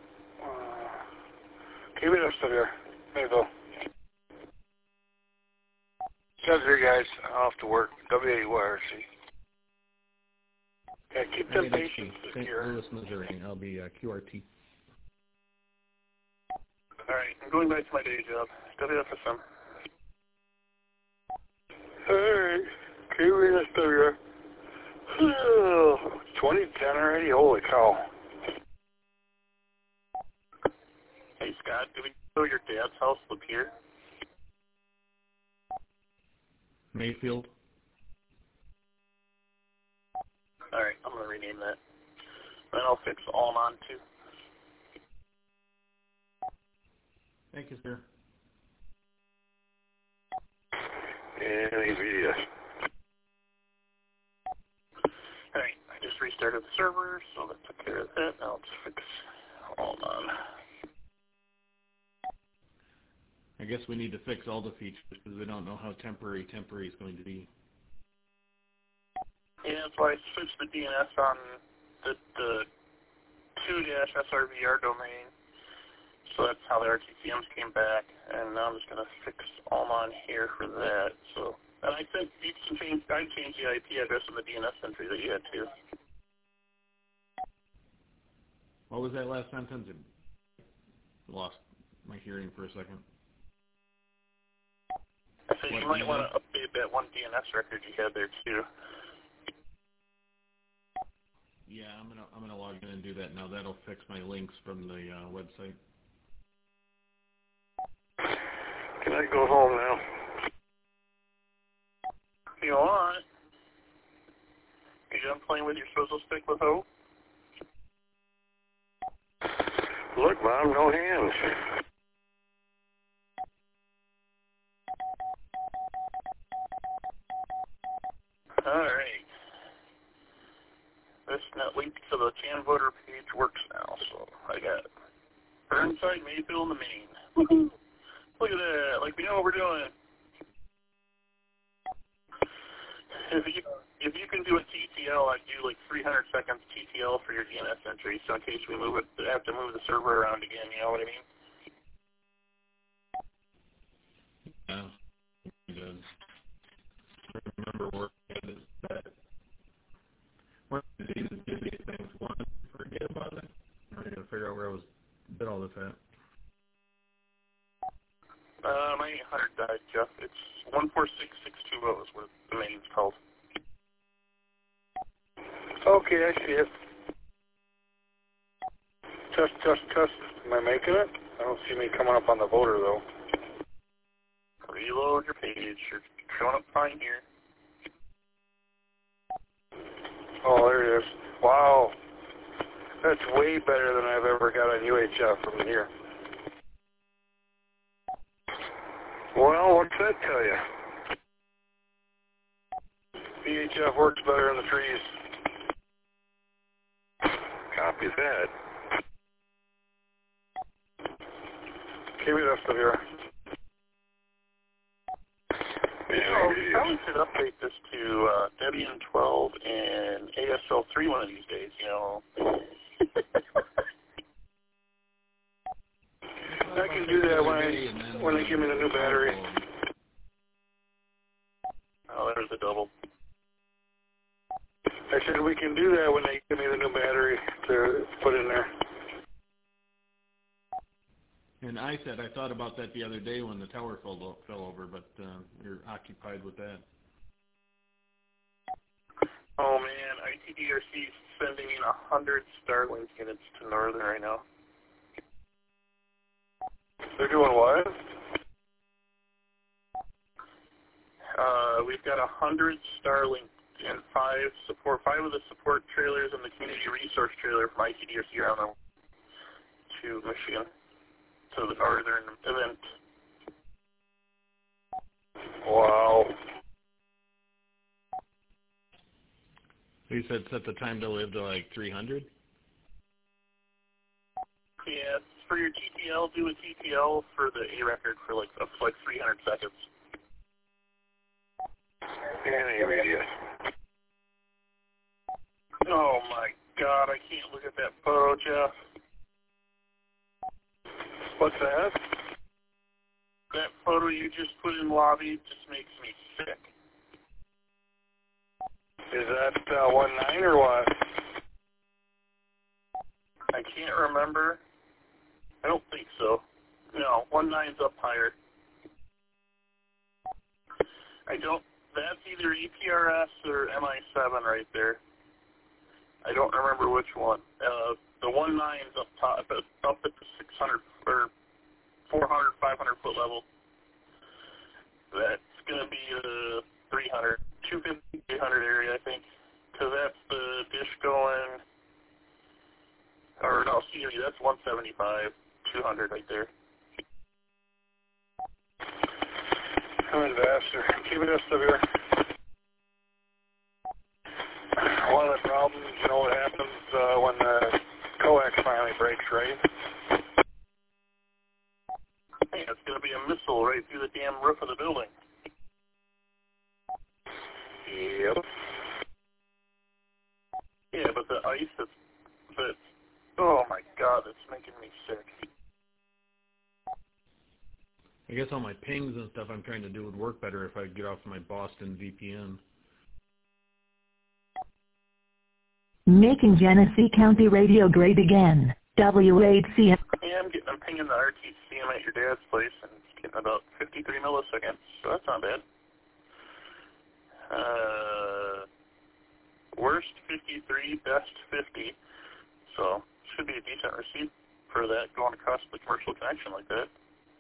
Keep it up, still here. There you go. Sounds good, guys. Off to work. W8YRC. Yeah, keep them patients St. here. Louis, Missouri. I'll be QRT. All right, I'm going back to my day job. WFSM. Hey, keep it up here. 2010 already? Holy cow. Hey, Scott, do we know your dad's house look here? Mayfield. All right, I'm going to rename that. Then I'll fix Almon, too. Thank you, sir. And AVS. All right, I just restarted the server, so that took care of that. Now let's fix Almon. I guess we need to fix all the features because we don't know how temporary is going to be. Yeah, that's why I switched the DNS on the 2-SRVR domain. So that's how the RTCMs came back. And now I'm just going to fix Almon here for that. So, and I think you can change, I changed the IP address in the DNS entry that you had too. What was that last sentence? I lost my hearing for a second. I said you might want to update that one DNS record you had there too. Yeah, I'm gonna log in and do that now. That'll fix my links from the website. Can I go home now? If you want. Are you done playing with your swizzle stick with Hope? Look, Mom, no hands. Alright. This net link to the Jan voter page works now, so I got Burnside, Mayfield, and the Maine. Woohoo! Look at that, like we know what we're doing. If you can do a TTL, I'd do like 300 seconds TTL for your DNS entry, so in case we have to move the server around again, you know what I mean? Yeah, he does. I remember working at that. One of these things, one, forget about it. I gotta figure out where I did all this at. My 800 died, Jeff. It's 146620 is what the main's called. Okay, I see it. Test. Am I making it? I don't see me coming up on the voter, though. Reload your page. You're showing up fine here. Oh, there it is. Wow. That's way better than I've ever got on UHF from here. Well, what's that tell you? VHF works better in the trees. Copy that. Keep it up here. We probably should update this to Debian 12 and ASL 3 one of these days, you know. I can do that when they give me the new battery. Oh, there's a double. I said we can do that when they give me the new battery to put in there. And I thought about that the other day when the tower fell over, but you're occupied with that. Oh man, ITDRC is sending in 100 Starlink units to Northern right now. They're doing what? We've got 100 Starlink and 5 of the support trailers and the community resource trailer from ITDRC around to Michigan. To the Northern event. Wow. So you said set the time to live to like 300? Yeah, for your TTL, do a TTL for the A record for like 300 seconds. And media. Oh my God, I can't look at that photo, Jeff. What's that? That photo you just put in lobby just makes me sick. Is that 1.9 or what? I can't remember. I don't think so. No, 1.9's up higher. That's either EPRS or MI7 right there. I don't remember which one. The 1.9's up top, up at the 600 or 400, 500 foot level. That's going to be 300, 250, 300 area, I think, because that's the dish going. Or no, excuse me, that's 175, 200 right there. I'm an investor. Keep it up here. One of the problems, you know what happens when the coax finally breaks, right? Hey, it's going to be a missile right through the damn roof of the building. Yep. Yeah, but the ice that's oh my God, that's making me sick. I guess all my pings and stuff I'm trying to do would work better if I get off my Boston VPN. Making Genesee County radio great again. W8CM. Yeah, I'm pinging the RTCM at your dad's place, and it's getting about 53 milliseconds, so that's not bad. worst 53, best 50. So should be a decent receipt for that going across the commercial connection like that.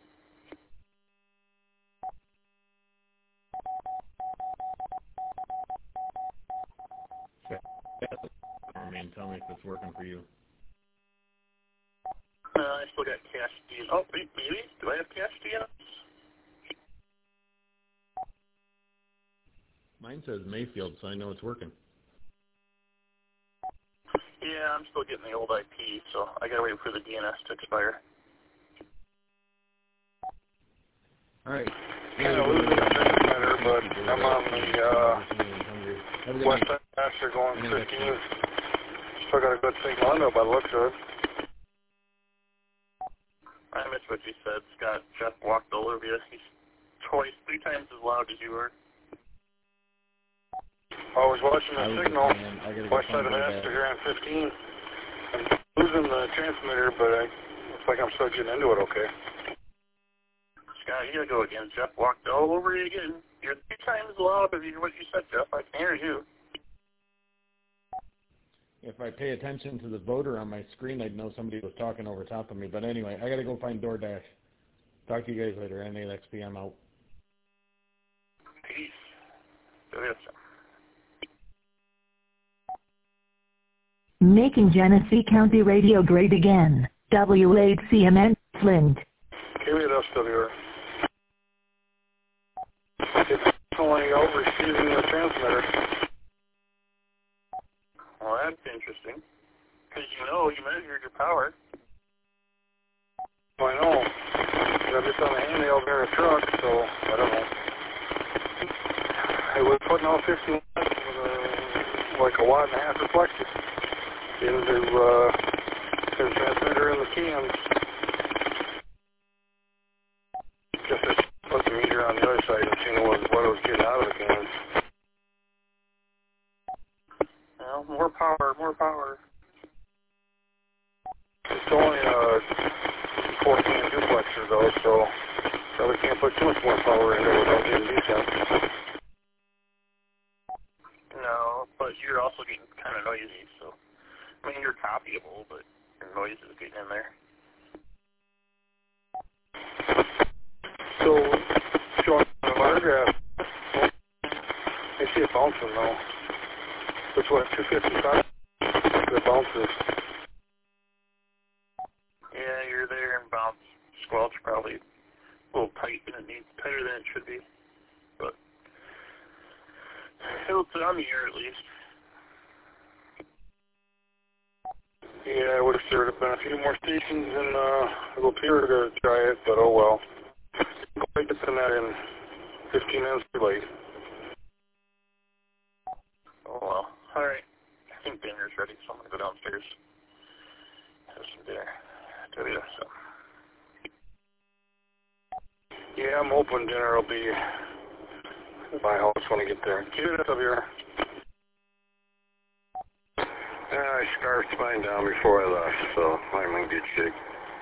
I mean, tell me if it's working for you. I still got cash DNS. Oh, wait, maybe? Do I have cash DNS? Mine says Mayfield, so I know it's working. Yeah, I'm still getting the old IP, so I gotta wait for the DNS to expire. All right. Kind of losing the transmitter, but I'm on the west side pasture going 15. Still got a good signal on there by the looks of it. I missed what you said, Scott. Jeff walked all over you. He's twice, 3 times as loud as you are. I was watching the signal, west side of Astor here on 15. I'm losing the transmitter, but looks like I'm still getting into it okay. Scott, you gotta go again. Jeff walked all over you again. You're 3 times as loud as what you said, Jeff. I can hear you. If I pay attention to the voter on my screen, I'd know somebody was talking over top of me. But anyway, I got to go find DoorDash. Talk to you guys later. NAXP, I'm out. Peace. Do this. Making Genesee County radio great again. W8CMN, Flint. KWSWR. It's pulling out receiving the transmitter. Well, that's interesting. Because you measured your power. Well, I know. I'm just on a handheld there in a truck, so I don't know. I was putting out 15 watts with like a 1.5 watt reflector into the transmitter in the cans. Just to put the meter on the other side and see what it was getting out of the cans. Well, more power, more power. It's only a 4-can duplexer though, so probably can't put too much more power in there without getting decent. No, but you're also getting kind of noisy, so I mean you're copyable, but your noise is getting in there. So, showing the bar graph, I see it bouncing though. It's what, 255? It bounces. Yeah, you're there and bounce. Squelch probably a little tight and it needs tighter than it should be. But it's on the air at least. Yeah, I would have sure been a few more stations in Little Pier to try it, but oh well. I'm going to send that in 15 minutes too late. Oh well. Alright. I think dinner's ready, so I'm going to go downstairs. Have some dinner. So. Yeah, I'm hoping dinner will be at my house when I get there. Get it up here. I scarfed mine down before I left, so I'm in good shape.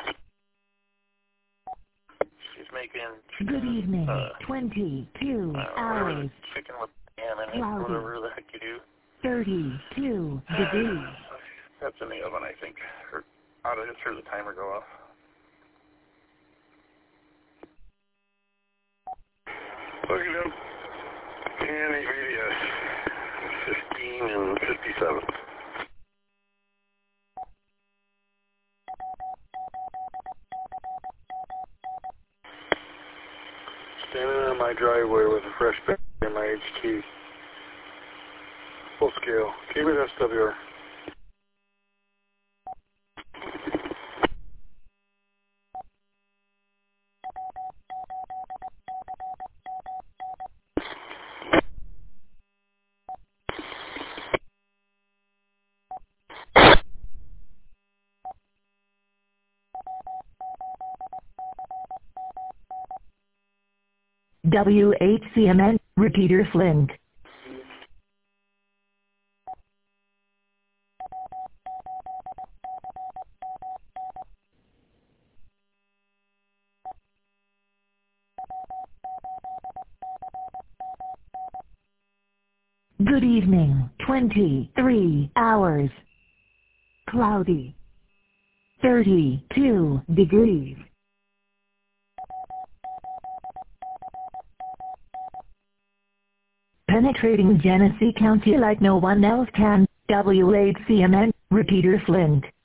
She's making Good evening. 22 hours. Chicken with ham in it, Cloudy. whatever the heck you do. 32 degrees. That's in the oven, I think. Or I just heard the timer go off. Look it up. And ABS 15 and 57. Standing in my driveway with a fresh battery in my HT. Full scale. Keep it SWR. W8CMN, repeater Flint. Good evening, 23 hours. Cloudy. 32 degrees. Penetrating Genesee County like no one else can. WHCMN, Repeater Flint.